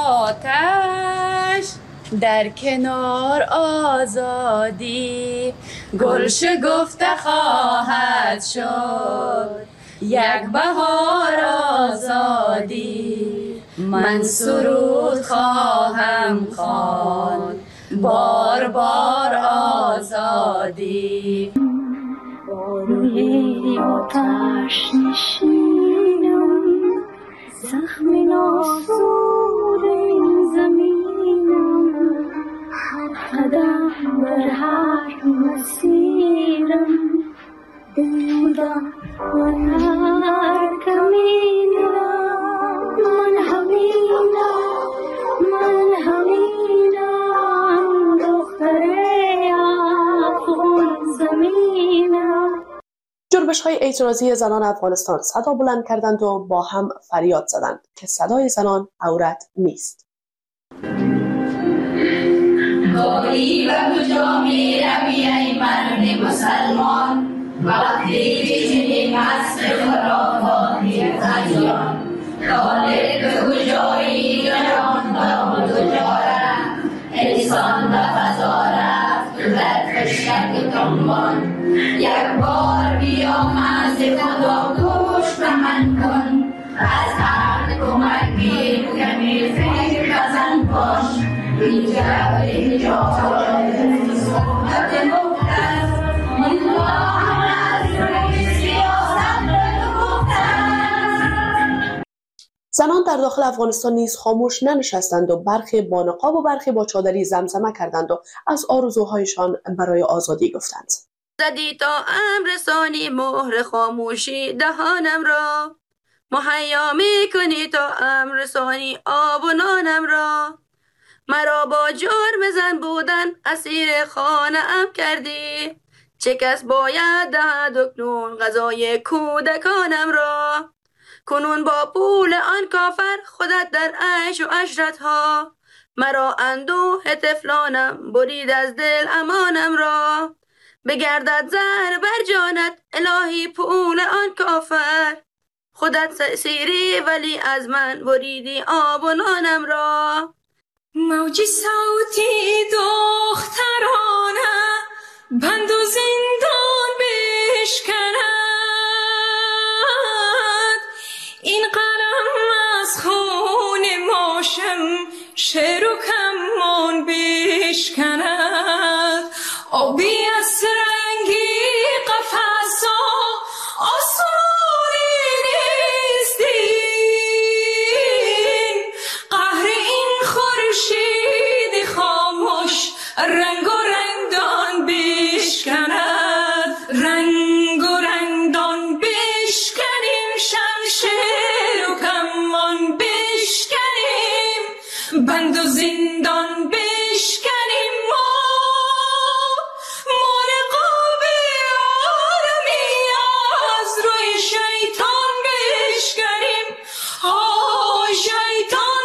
آتش در کنار آزادی گل شکفته خواهد شد، یک بهار آزادی من سرود خواهم خواند، بار بار آزادی. روی آتش نشینم، زخم ناسور این زمینم، قدم بر هر مسیرم، بودم و هر کمینم، من همینم، دختر افغان زمینم. جنبش‌های اعتراضی زنان افغانستان صدا بلند کردند و با هم فریاد زدند که صدای زنان عورت نیست. گاهی و کجا می روی ای مرد مسلمان، وقتی که چنین مست خراباتی ادیان، طالب کجایی جهان با کجاره، انسان به فضا رفت در خشک تنبان. یک بار بیام از خدا گوش به من کن، از هر کمک گیر کمی فکر بزن باش، اینجا صحبت مقدس الله از روی سیاست بگفتن. زنان در داخل افغانستان نیز خاموش ننشستند و برخی با نقاب و برخی با چادری زمزمه کردند و از آرزوهایشان برای آزادی گفتند. زدی تا امر ثانی مهر خاموشی دهانم را، مهیا می کنی تا امر ثانی آب و نانم را. مرا با جرم زن بودن اسیر خانه ام کردی، چه کس باید دهد اکنون غذای کودکانم را. کنون با پول آن کافر خودت در عیش و عشرت ها، مرا اندوه طفلانم برید از دل امانم را. بگردد زهر بر جانت الهی پول آن کافر، خودت سیری ولی از من بریدی آب و نانم را. موجی صوتی دخترانه بند و زندان بشکند، این قلم از خون ماشم شعر و کمان بشکند. آبی از رنگی قفصا آسمانی نیستین، قهر این خورشید خاموش رنگ و رنگدان بشکند. رنگ و رنگدان بشکنیم، شمشیر و کمان بشکنیم، بند و زندان بشکنیم، مرغاب عالمی از روی شیطان بشکنیم، شیطان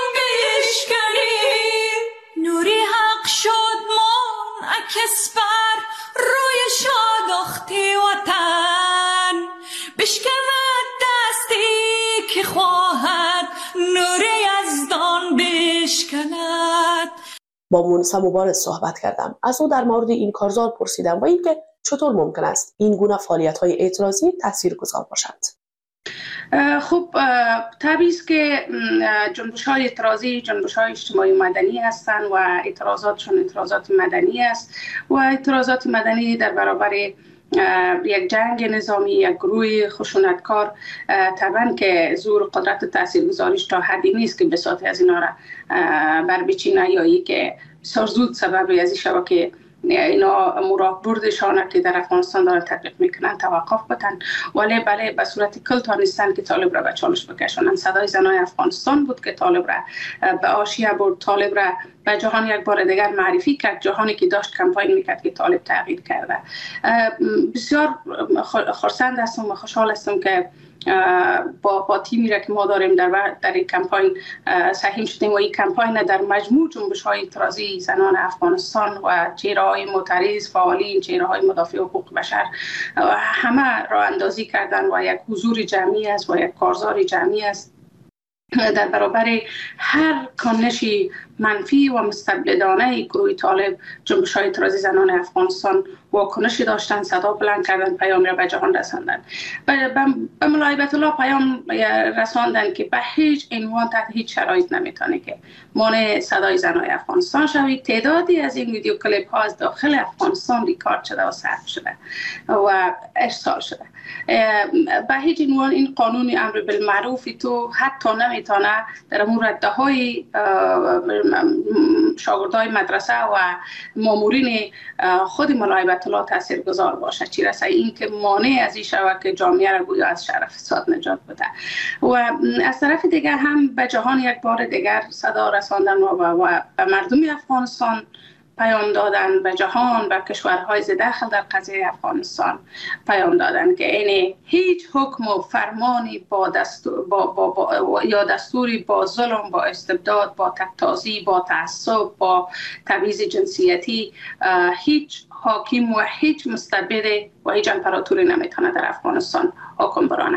بشکنیم. نوری حق شد منعکس بر روی شادختی وطن، بشکند دستی که خواهد نور یزدان بشکند. با مونس مبارز صحبت کردم. از او در مورد این کارزار پرسیدم و اینکه چطور ممکن است این گونه فعالیت‌های اعتراضی تاثیرگذار باشند. خب طبیعی است که جنبش‌های اعتراضی جنبش‌های اجتماعی مدنی هستند و اعتراضاتشون اعتراضات مدنی است و اعتراضات مدنی در برابر یک جنگ نظامی، یک گروه خشونتکار، طبعا که زور قدرت تاثیرگذاریش تا حدی نیست که بساط از اینا را بربچینه یا ای که بسیار زود سبب از این شود که اینا بردشان که در افغانستان دارن تطبیق میکنن توقف بتن. ولی بله به صورت کل تا نیستن که طالب را به چالش بکشونن. صدای زنای افغانستان بود که طالب را به آشیه برد، طالب را به جهان یک بار دیگر معرفی کرد، جهانی که داشت کمپاین میکرد که طالب تغییر کرده. بسیار خرسند هستم و خوشحال هستم که با تیمی را که ما داریم در این کمپاین سهیم شدیم و این کمپاین در مجموع جنبش‌های اعتراضی زنان افغانستان و چهره‌های معترض، فعالین، چهره‌های مدافع حقوق بشر همه راه اندازی کردن و یک حضور جمعی است و یک کارزار جمعی است در برابر هر کنش منفی و مستبدانه گروه طالب. جنبش‌های اعتراضی زنان افغانستان واکنشی داشتن، صدا بلند کردن، پیام را به جهان رساندن. به مولای بیت الله پیام رساندن که به هیچ عنوان تحت هیچ شرایط نمیتونه که مانع صدای زنان افغانستان شوید. تعدادی از این ویدیو کلیپ ها از داخل افغانستان ریکارد شده و ثبت شده و ارسال شده. به هیچ عنوان این قانون امر بالمعروف تو حتی نمیتونه در امور رده شاگردای مدرسه و مامورین خود مولای بیت الله تاثیرگذار باشه، چی رسه این که مانع از این شود که جامعه را گویا از شر فساد نجات بده. و از طرف دیگر هم به جهان یک بار دیگر صدا رساندن و به مردم افغانستان پیام دادن، به جهان، به کشورهای داخل در قضیه افغانستان پیام دادن که این هیچ حکم و فرمانی یا دستوری با ظلم، با استبداد، با تک‌تازی، با تعصب، با تبعیض جنسیتی هیچ حاکم و هیچ مستبد و هیچ امپراتوری نمیتونه در افغانستان حکم برانه.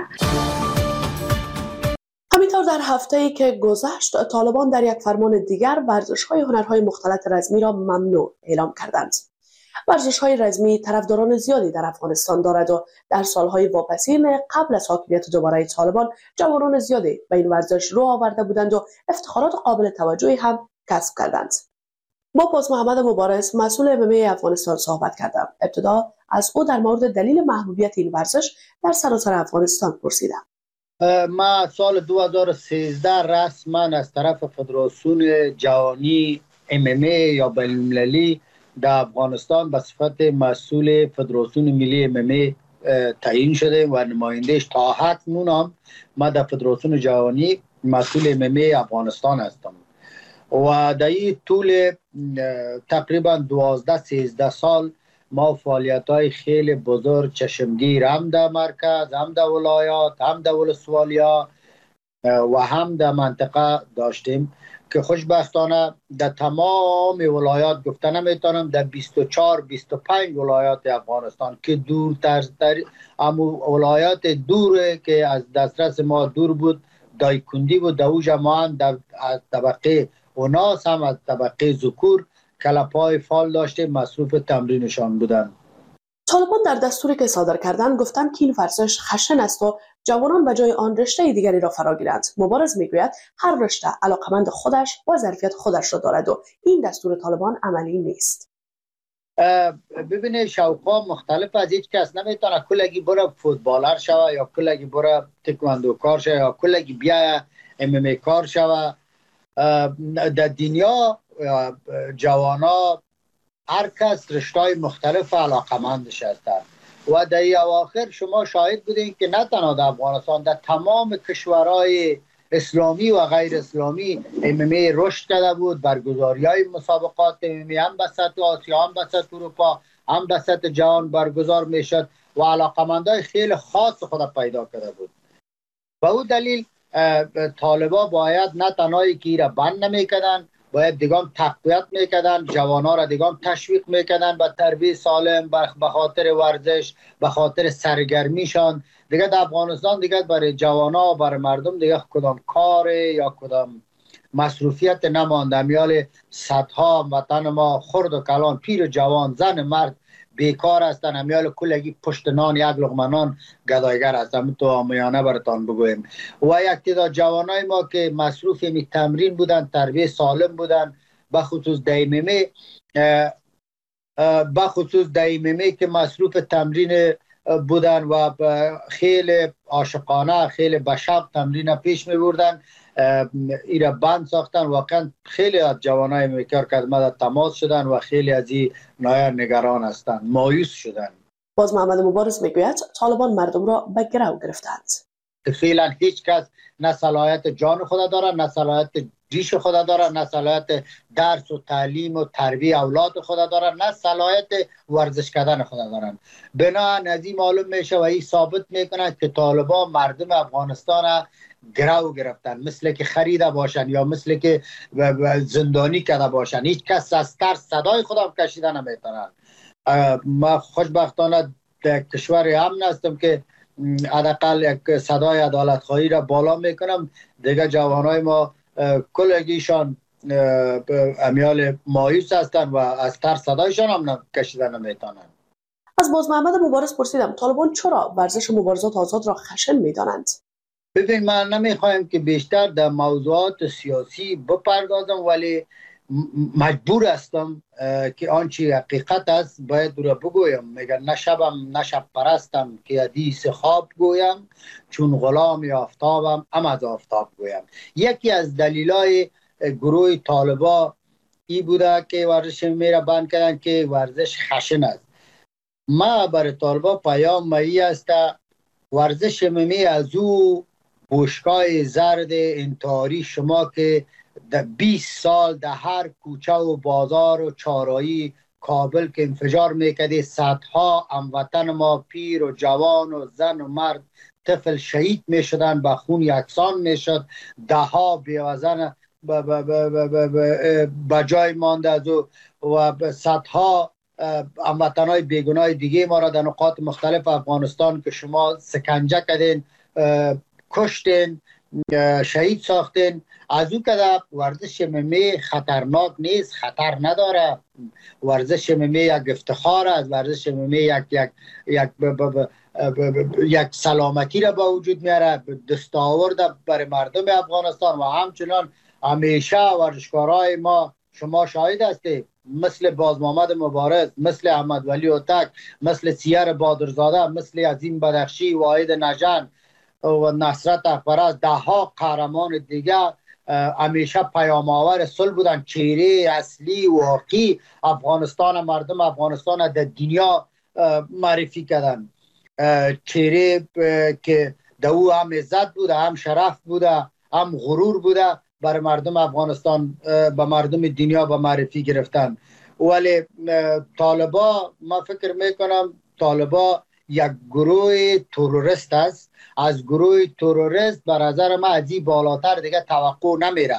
همینطور در هفته‌ای که گذشت طالبان در یک فرمان دیگر ورزش‌های هنرهای مختلط رزمی را ممنوع اعلام کردند. ورزش‌های رزمی طرفداران زیادی در افغانستان دارد و در سالهای واپسین قبل از حاکمیت دوباره طالبان جوانان زیادی به این ورزش رو آورده بودند و افتخارات قابل توجهی هم کسب کردند. با باز محمد مبارز مسئول MMA افغانستان صحبت کردم. ابتدا از او در مورد دلیل محبوبیت این ورزش در سراسر افغانستان پرسیدم. ما سال 2013 رسما از طرف فدراسیون جهانی MMA یا بین‌المللی در افغانستان به صفت مسئول فدراسیون ملی MMA تعیین شده و نمایندهش تا حد نونم ما در فدراسیون جهانی مسئول MMA افغانستان هستم و در این طول تقریبا 12-13 سال ما فعالیت های خیلی بزرگ چشمگیر هم در مرکز، هم در ولایات، هم در ولسوالیا و هم در منطقه داشتیم که خوشبختانه در تمام ولایات گفته نمیتونم در 24-25 ولایات افغانستان که دورتر ولایات دوره که از دسترس ما دور بود دایکندی بود، در اوج ما هم در طبقه اوناس هم از طبقه ذکور کلپای فال داشته مصروف تمرینشان بودن. طالبان در دستوری که صادر کردن گفتن که این ورزش خشن است و جوانان به جای آن رشته دیگری را فرا گیرند. مبارز میگوید هر رشته علاقمند خودش و ظرفیت خودش را دارد و این دستور طالبان عملی نیست. ببینید شوقا مختلف از هیچ کس نمیتونه کلگی بره فوتبالر شوه یا کلگی بره تکواندو کار شوه یا کلگی بیا MMA کار شوه. در دنیا جوانا هر کس رشته‌های مختلف علاقمندش هستند و در این اواخر شما شاهد بودین که نه تنها در افغانستان در تمام کشورهای اسلامی و غیر اسلامی MMA رشد کرده بود. برگزاری های مسابقات MMA هم به سطح آسیا هم به سطح اروپا هم به سطح جهان برگزار میشد و علاقمندای خیلی خاص خود پیدا کرده بود. و او دلیل طالبا باید نه تنهایی که را بند نمیکردن، باید دیگام تقویت میکردن، جوانها را دیگام تشویق میکردن به تربیت سالم، به خاطر ورزش، به خاطر سرگرمیشان. دیگه در افغانستان دیگه برای جوانها، برای مردم دیگه کدام کار یا کدام مصروفیت نمانده. میال صدها وطن ما خرد و کلان، پیر و جوان، زن مرد بیکار هستن. امیال کلگی پشت نان، یک لقمه نان گدایگر هستن. تو آمیانه براتان بگویم. و یک تعداد جوانای ما که مصروف می تمرین بودن، تربیت سالم بودن، بخصوص دایممی که مصروف تمرین بودن و خیلی عاشقانه، خیلی بشق تمرین پیش می بردن. ایره بند ساختن. واقعا خیلی از جوانای میکار که ما تماس شدن و خیلی از این نگران هستند، مایوس شدن. باز محمد مبارز میگوید طالبان مردم را به گرو گرفتند. فعلا هیچ کس نه صلاحیت جان خود داره، نه صلاحیت ریش خود داره، نه صلاحیت درس و تعلیم و تربیت اولاد خود داره، نه صلاحیت ورزش کردن خود دارن. بنابراین از این معلوم میشه و این ثابت میکنه که طالبان مردم افغانستان گرو گرفتن، مثل که خریده باشن یا مثل که زندانی کرده باشن. هیچ کس از ترس صدای خودم کشیده نمیتونن. ما خوشبختانه در کشور امن هستم که حداقل یک صدای عدالت خواهی را بالا میکنم. دیگه جوانای ما کلگیشان امیال مایوس هستن و از ترس صدایشان هم کشیده نمیتونن. از باز محمد مبارز پرسیدم طالبان چرا ورزش مبارزات آزاد را خشن میدانند؟ ببین من نمیخوایم که بیشتر در موضوعات سیاسی بپردازم، ولی مجبور هستم که آنچه حقیقت است باید رو بگویم. میگن نشب پرستم که حدیث خواب گویم، چون غلام آفتابم از آفتاب گویم. یکی از دلیلای گروه طالبا این بوده که ورزش میره بند کردن که ورزش خشن است. ما برای طالبا پیام مایی است ورزش می از او بوشکای زرد انتحاری شما که در 20 سال در هر کوچه و بازار و چارایی کابل که انفجار میکرده، صدها هموطن ما پیر و جوان و زن و مرد طفل شهید میشدن، به خون یکسان میشد، ده ها بیوزن به جای مانده از و صدها هموطنای بیگناه دیگه ما را در نقاط مختلف افغانستان که شما سکنجه کردین، کشتین، شهید ساختین. از او که ورزش MMA خطرناک نیست، خطر نداره. ورزش MMA یک افتخار است. ورزش MMA یک سلامتی را به وجود میاره، دستاورد برای مردم افغانستان. و همچنان همیشه ورزشکارای ما شما شاهد هستید، مثل باز محمد مبارز، مثل احمد ولی اوتک، مثل سیر بادرزاده، مثل عظیم بدخشی، واحد نژند و نصرت اکبرست، ده ها قهرمان دیگه همیشه پیام آور صلح بودن. چهره اصلی واقعی افغانستان، مردم افغانستان در دنیا معرفی کردن. چهره که دو هم عزت بوده، هم شرف بوده، هم غرور بوده، بر مردم افغانستان به مردم دنیا به معرفی گرفتن. ولی طالبا، ما فکر میکنم طالبا یک گروه تروریست است. از گروه تروریست به نظر من از این بالاتر دیگه توقع نمیره.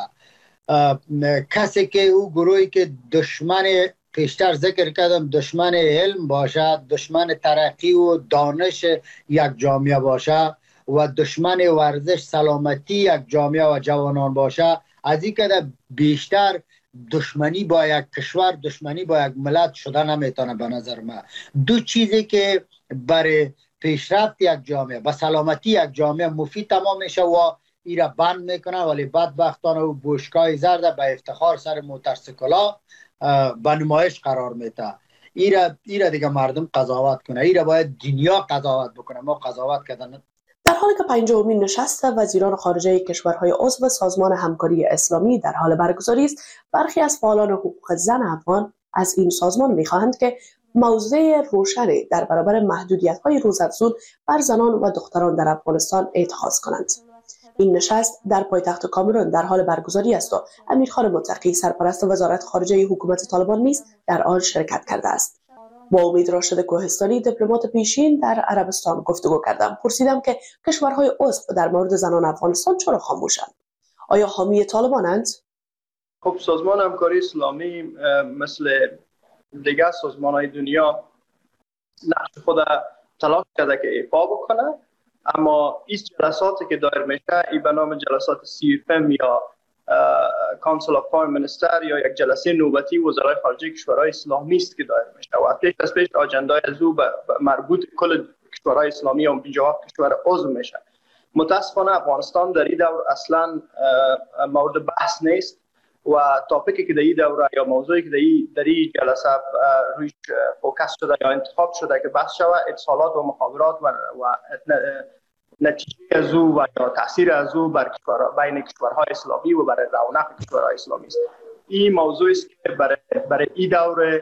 کسی که او گروهی که دشمن، پیشتر ذکر کردم، دشمن علم باشه، دشمن ترقی و دانش یک جامعه باشه و دشمن ورزش سلامتی یک جامعه و جوانان باشه، از این که بیشتر دشمنی با یک کشور، دشمنی با یک ملت شده نمیتونه. به نظر من دو چیزی که برای پیشرفت یک جامعه، به سلامتی یک جامعه مفید تمام میشه و ایرا بند میکنن، ولی بدبختانه و بوشکای زرد به افتخار سر موتورسیکلا به نمایش قرار میده. ایرا دیگه مردم قضاوت کنه، ایرا باید دنیا قضاوت بکنه، ما قضاوت کردن. در حالی که 50مین نشست وزیران خارجه کشورهای عضو سازمان همکاری اسلامی در حال برگزاری است، برخی از فعالان حقوق زن افغان از این سازمان می‌خواهند که موضع روشنی در برابر محدودیت‌های روزافزون بر زنان و دختران در افغانستان اتخاذ کنند. این نشست در پایتخت کامرون در حال برگزاری است و امیرخان متقی سرپرست وزارت خارجه حکومت طالبان نیز در آن شرکت کرده است. با امید راشد کوهستانی، دیپلمات پیشین در عربستان گفتگو کردم. پرسیدم که کشورهای عضو در مورد زنان افغانستان چرا خاموشند؟ آیا حامی طالبانند؟ خب سازمان همکاری اسلامی مثل دیگر سازمان‌های دنیا نقش خود تلاش کرده که ایفا بکنه، اما این جلساتی که دایر میشه ای به نام جلسات CFM یا کانسل آف فارن مینیستر یا یک جلسه نوبتی وزرای خارجه کشورهای اسلامی است که دایر میشه و پیش از پیش آجندای از او مربوط کل کشورهای اسلامی و 50 کشور عضو میشه. متاسفانه افغانستان در این دور اصلا مورد بحث نیست و تاپیکی که در این دوره یا موضوعی که در این جلسه رویش فوکس شده یا انتخاب شده که بحث شود اتصالات و مخابرات و نتیجه از او و یا تاثیر از او بر بین کشورهای اسلامی و برای رونق کشورهای اسلامی است. این موضوعی است که برای این دوره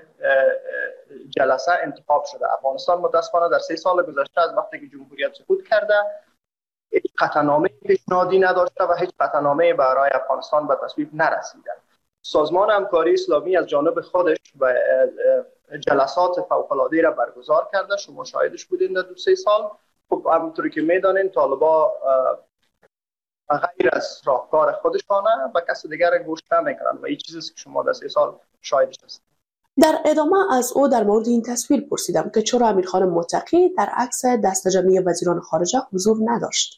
جلسه انتخاب شده. افغانستان متاسفانه در 3 سال گذشته از وقتی که جمهوریت سقوط کرده هیچ قطعنامه پیشنهادی نداشته و هیچ قطعنامه برای افغانستان به تصویب نرسیده. سازمان همکاری اسلامی از جانب خودش و جلسات فوق‌العاده را برگزار کرده. شما شاهدش بودین در 2-3 سال. خب همونطوری که میدانین طالبا غیر از راهکار خودشانه و کسی دیگر گوش نمیکنن و این چیزی که شما در 3 سال شاهدش هستید. در ادامه از او در مورد این تصویر پرسیدم که چرا امیرخان متقی در عکس دست جمعی وزیران خارجه حضور نداشت.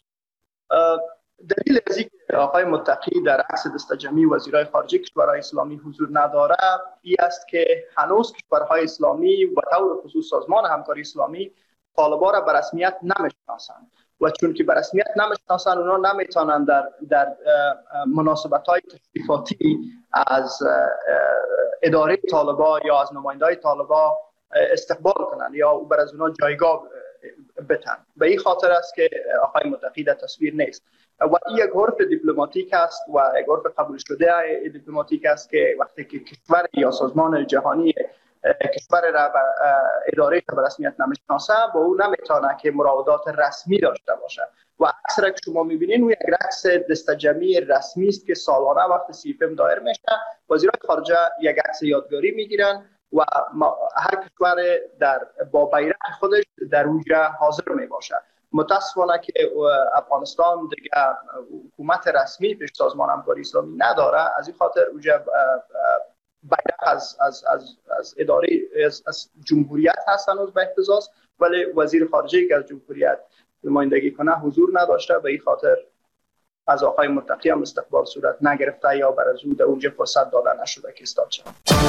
دلیل از اینکه آقای متقی در عکس دست جمعی وزیران خارجه کشورهای اسلامی حضور نداره این است که هنوز کشورهای اسلامی و طور خصوص سازمان همکاری اسلامی طالبان را به رسمیت نمیشناسند و چون که به رسمیت نمیشناسند اونا نمیتونن در مناسبت‌های تشریفاتی از اداره طالبان یا از نماینده‌های طالبان استقبال کنند یا بر از اونا جایگاه بتن. به این خاطر است که آقای متقی در تصویر نیست و این یک حرف دیپلماتیک است و یک حرف قبول شده دیپلماتیک است که وقتی که کشور یا سازمان جهانی کشور را اداره به رسمیت نمیشناسه با او نمیتونه که مراودات رسمی داشته باشه و عکس را که شما میبینین او یک عکس دست جمعی رسمی است که سالانه وقت CFM دایر میشه. وزیران خارجه یک عکس یادگاری میگیرن و هر کشور با بیرق خودش در اونجا حاضر می باشه. متاسفانه که افغانستان دیگه حکومت رسمی پیش سازمان همکاری اسلامی نداره، از این خاطر اونجا بیرق از اداره از جمهوریت هست هنوز به احتزاز، ولی وزیر خارجه که از جمهوریت نمایندگی کنه حضور نداشته. به این خاطر از آقای متقی هم استقبال صورت نگرفته یا بر از او در اونجا فرصت داده نشده که استاد شد.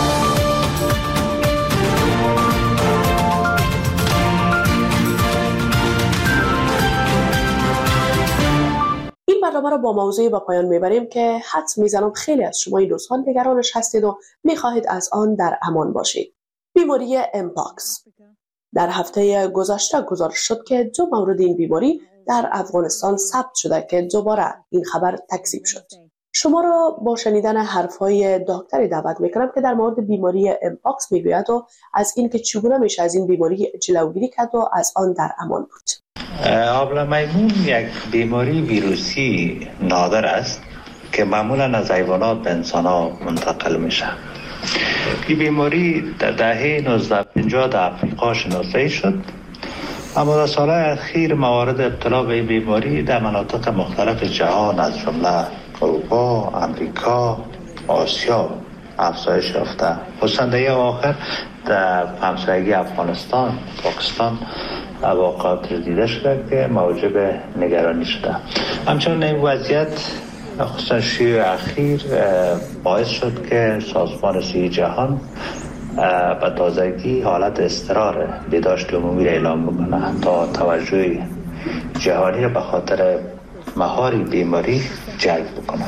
این برنامه را با موضوعی به پایان میبریم که حدس میزنم خیلی از شما این روزها نگرانش هستید و میخواهید از آن در امان باشید. بیماری امپاکس. در هفته گذشته گزارش شد که 2 مورد این بیماری در افغانستان ثبت شده که دوباره این خبر تکذیب شد. شما را با شنیدن حرفهای دکتری دعوت میکنم که در مورد بیماری امپاکس میگوید و از اینکه چگونه میشه از این بیماری جلوگیری کرد و از آن در امان بود. آبله میمون یک بیماری ویروسی نادر است که معمولا از حیوانات به انسان ها منتقل میشه. این بیماری در دهه 1950 در افریقا شناسایی شد، اما در سالهای اخیر موارد ابتلا به این بیماری در مناطق مختلف جهان از جمله اروپا، امریکا، آسیا افزایش یافته. خصوصا در آخر در همسایگی افغانستان، پاکستان واقعات دیده شده که موجب نگرانی شده. همچنین این وضعیت خصوصا شیوع اخیر باعث شد که سازمان صحی جهان به تازگی حالت اضطرار بهداشت عمومی را اعلام بکنه تا توجه جهانی را به خاطر مهار بیماری جلب بکنه.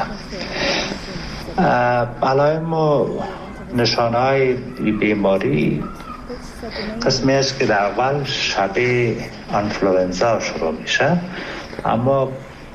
علائم و نشانه های بیماری قسمی است که در اول شبیه انفلوئنزا شروع میشه، اما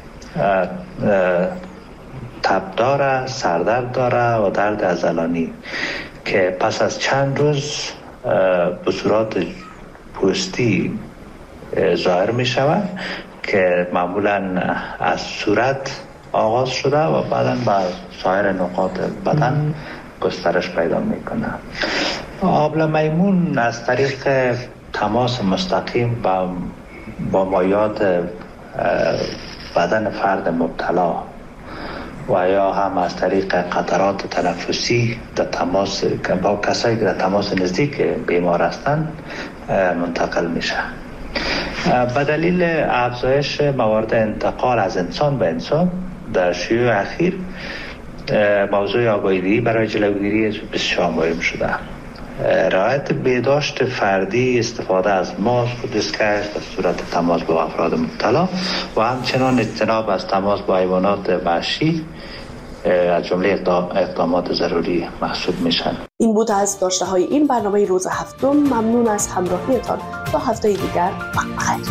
تب داره، سردرد داره و درد عضلانی که پس از چند روز به صورت پوستی ظاهر می شود که معمولا از صورت آغاز شده و بعدا به سایر نقاط بدن گسترش پیدا می کنه. آبله میمون از طریق تماس مستقیم با مایعات بدن فرد مبتلا و یا هم از طریق قطرات تنفسی در تماس با کسایی که در تماس نزدیک بیمار هستند منتقل میشه. به دلیل افزایش موارد انتقال از انسان به انسان در شیوع اخیر موضوع آگاهی برای جلوگیری بسیار مهم شده. رعایت بهداشت فردی، استفاده از ماسک و دستکش در صورت تماس با افراد مبتلا و همچنان اجتناب از تماس با حیوانات وحشی از جمله اقدامات ضروری محسوب میشن. این بود از داشته های این برنامه روز هفتم. ممنون از همراهیتان. تا هفته دیگر بخیر.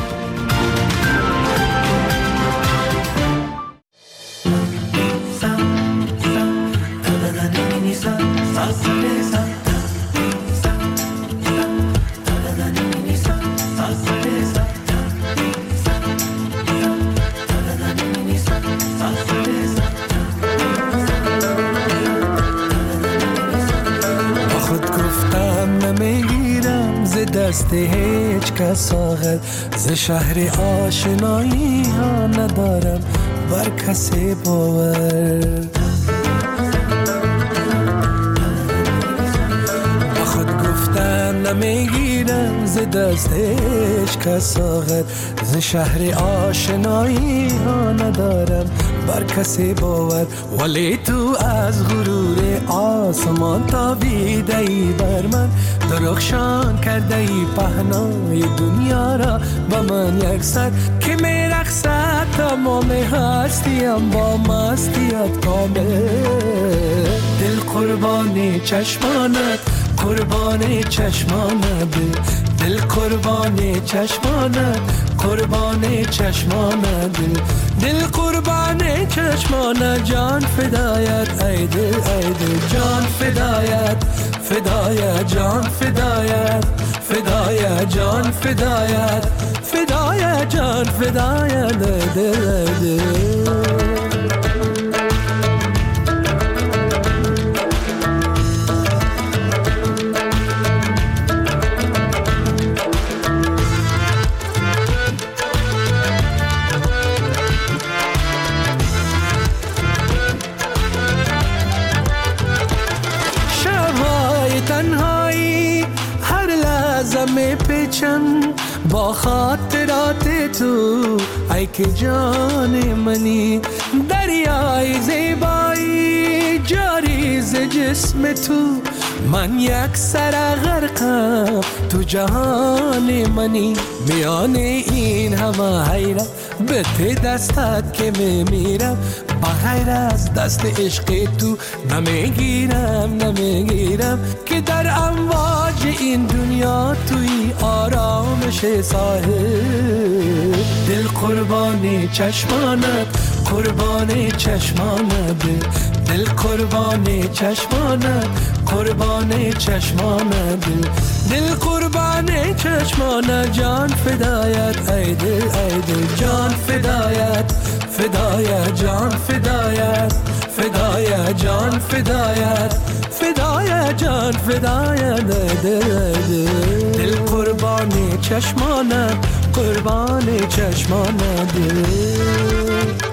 دست هیچ کس آغل ز شهر آشنایی ها ندارم بر کسی باور. با خود گفتن نمیگیرم ز دست هیچ کس آغل ز شهر آشنایی ها ندارم بر کسی باور. ولی تو از غرور آسمان تابیده ای بر من، درخشان کرده ای پهنای دنیا را با من یک سر که میرقصد تمام هستیم با مستیت کامل. دل قربان چشمانت، قربان چشمانت، دل قربان چشمانت، قربان چشمانت، دل قربان چشمانت، جان فدایت ای دل ای دل، جان فدایت فدایت، جان فدایت فدایت، جان فدایت فدایت، جان فدایت دل دل. با خاطرات تو ای که جان منی، دریای زیبایی جاری ز جسم تو، من یک سر غرقم تو جهان منی. میان این همه حیرت به ته دستت که میمیرم، بغیر از دست عشق تو نمیگیرم که در امواج این دنیا توی آرامش ساحل. دل قربان چشمانت، قربان چشمانت دل قربان چشمانت قربان چشمانت دل قربان چشمانت جان فدایت ای دل جان فدایت فدایت جان فدایت فدایت جان فدایت فدایت جان فدایت دل قربان چشمانت قربان چشمانت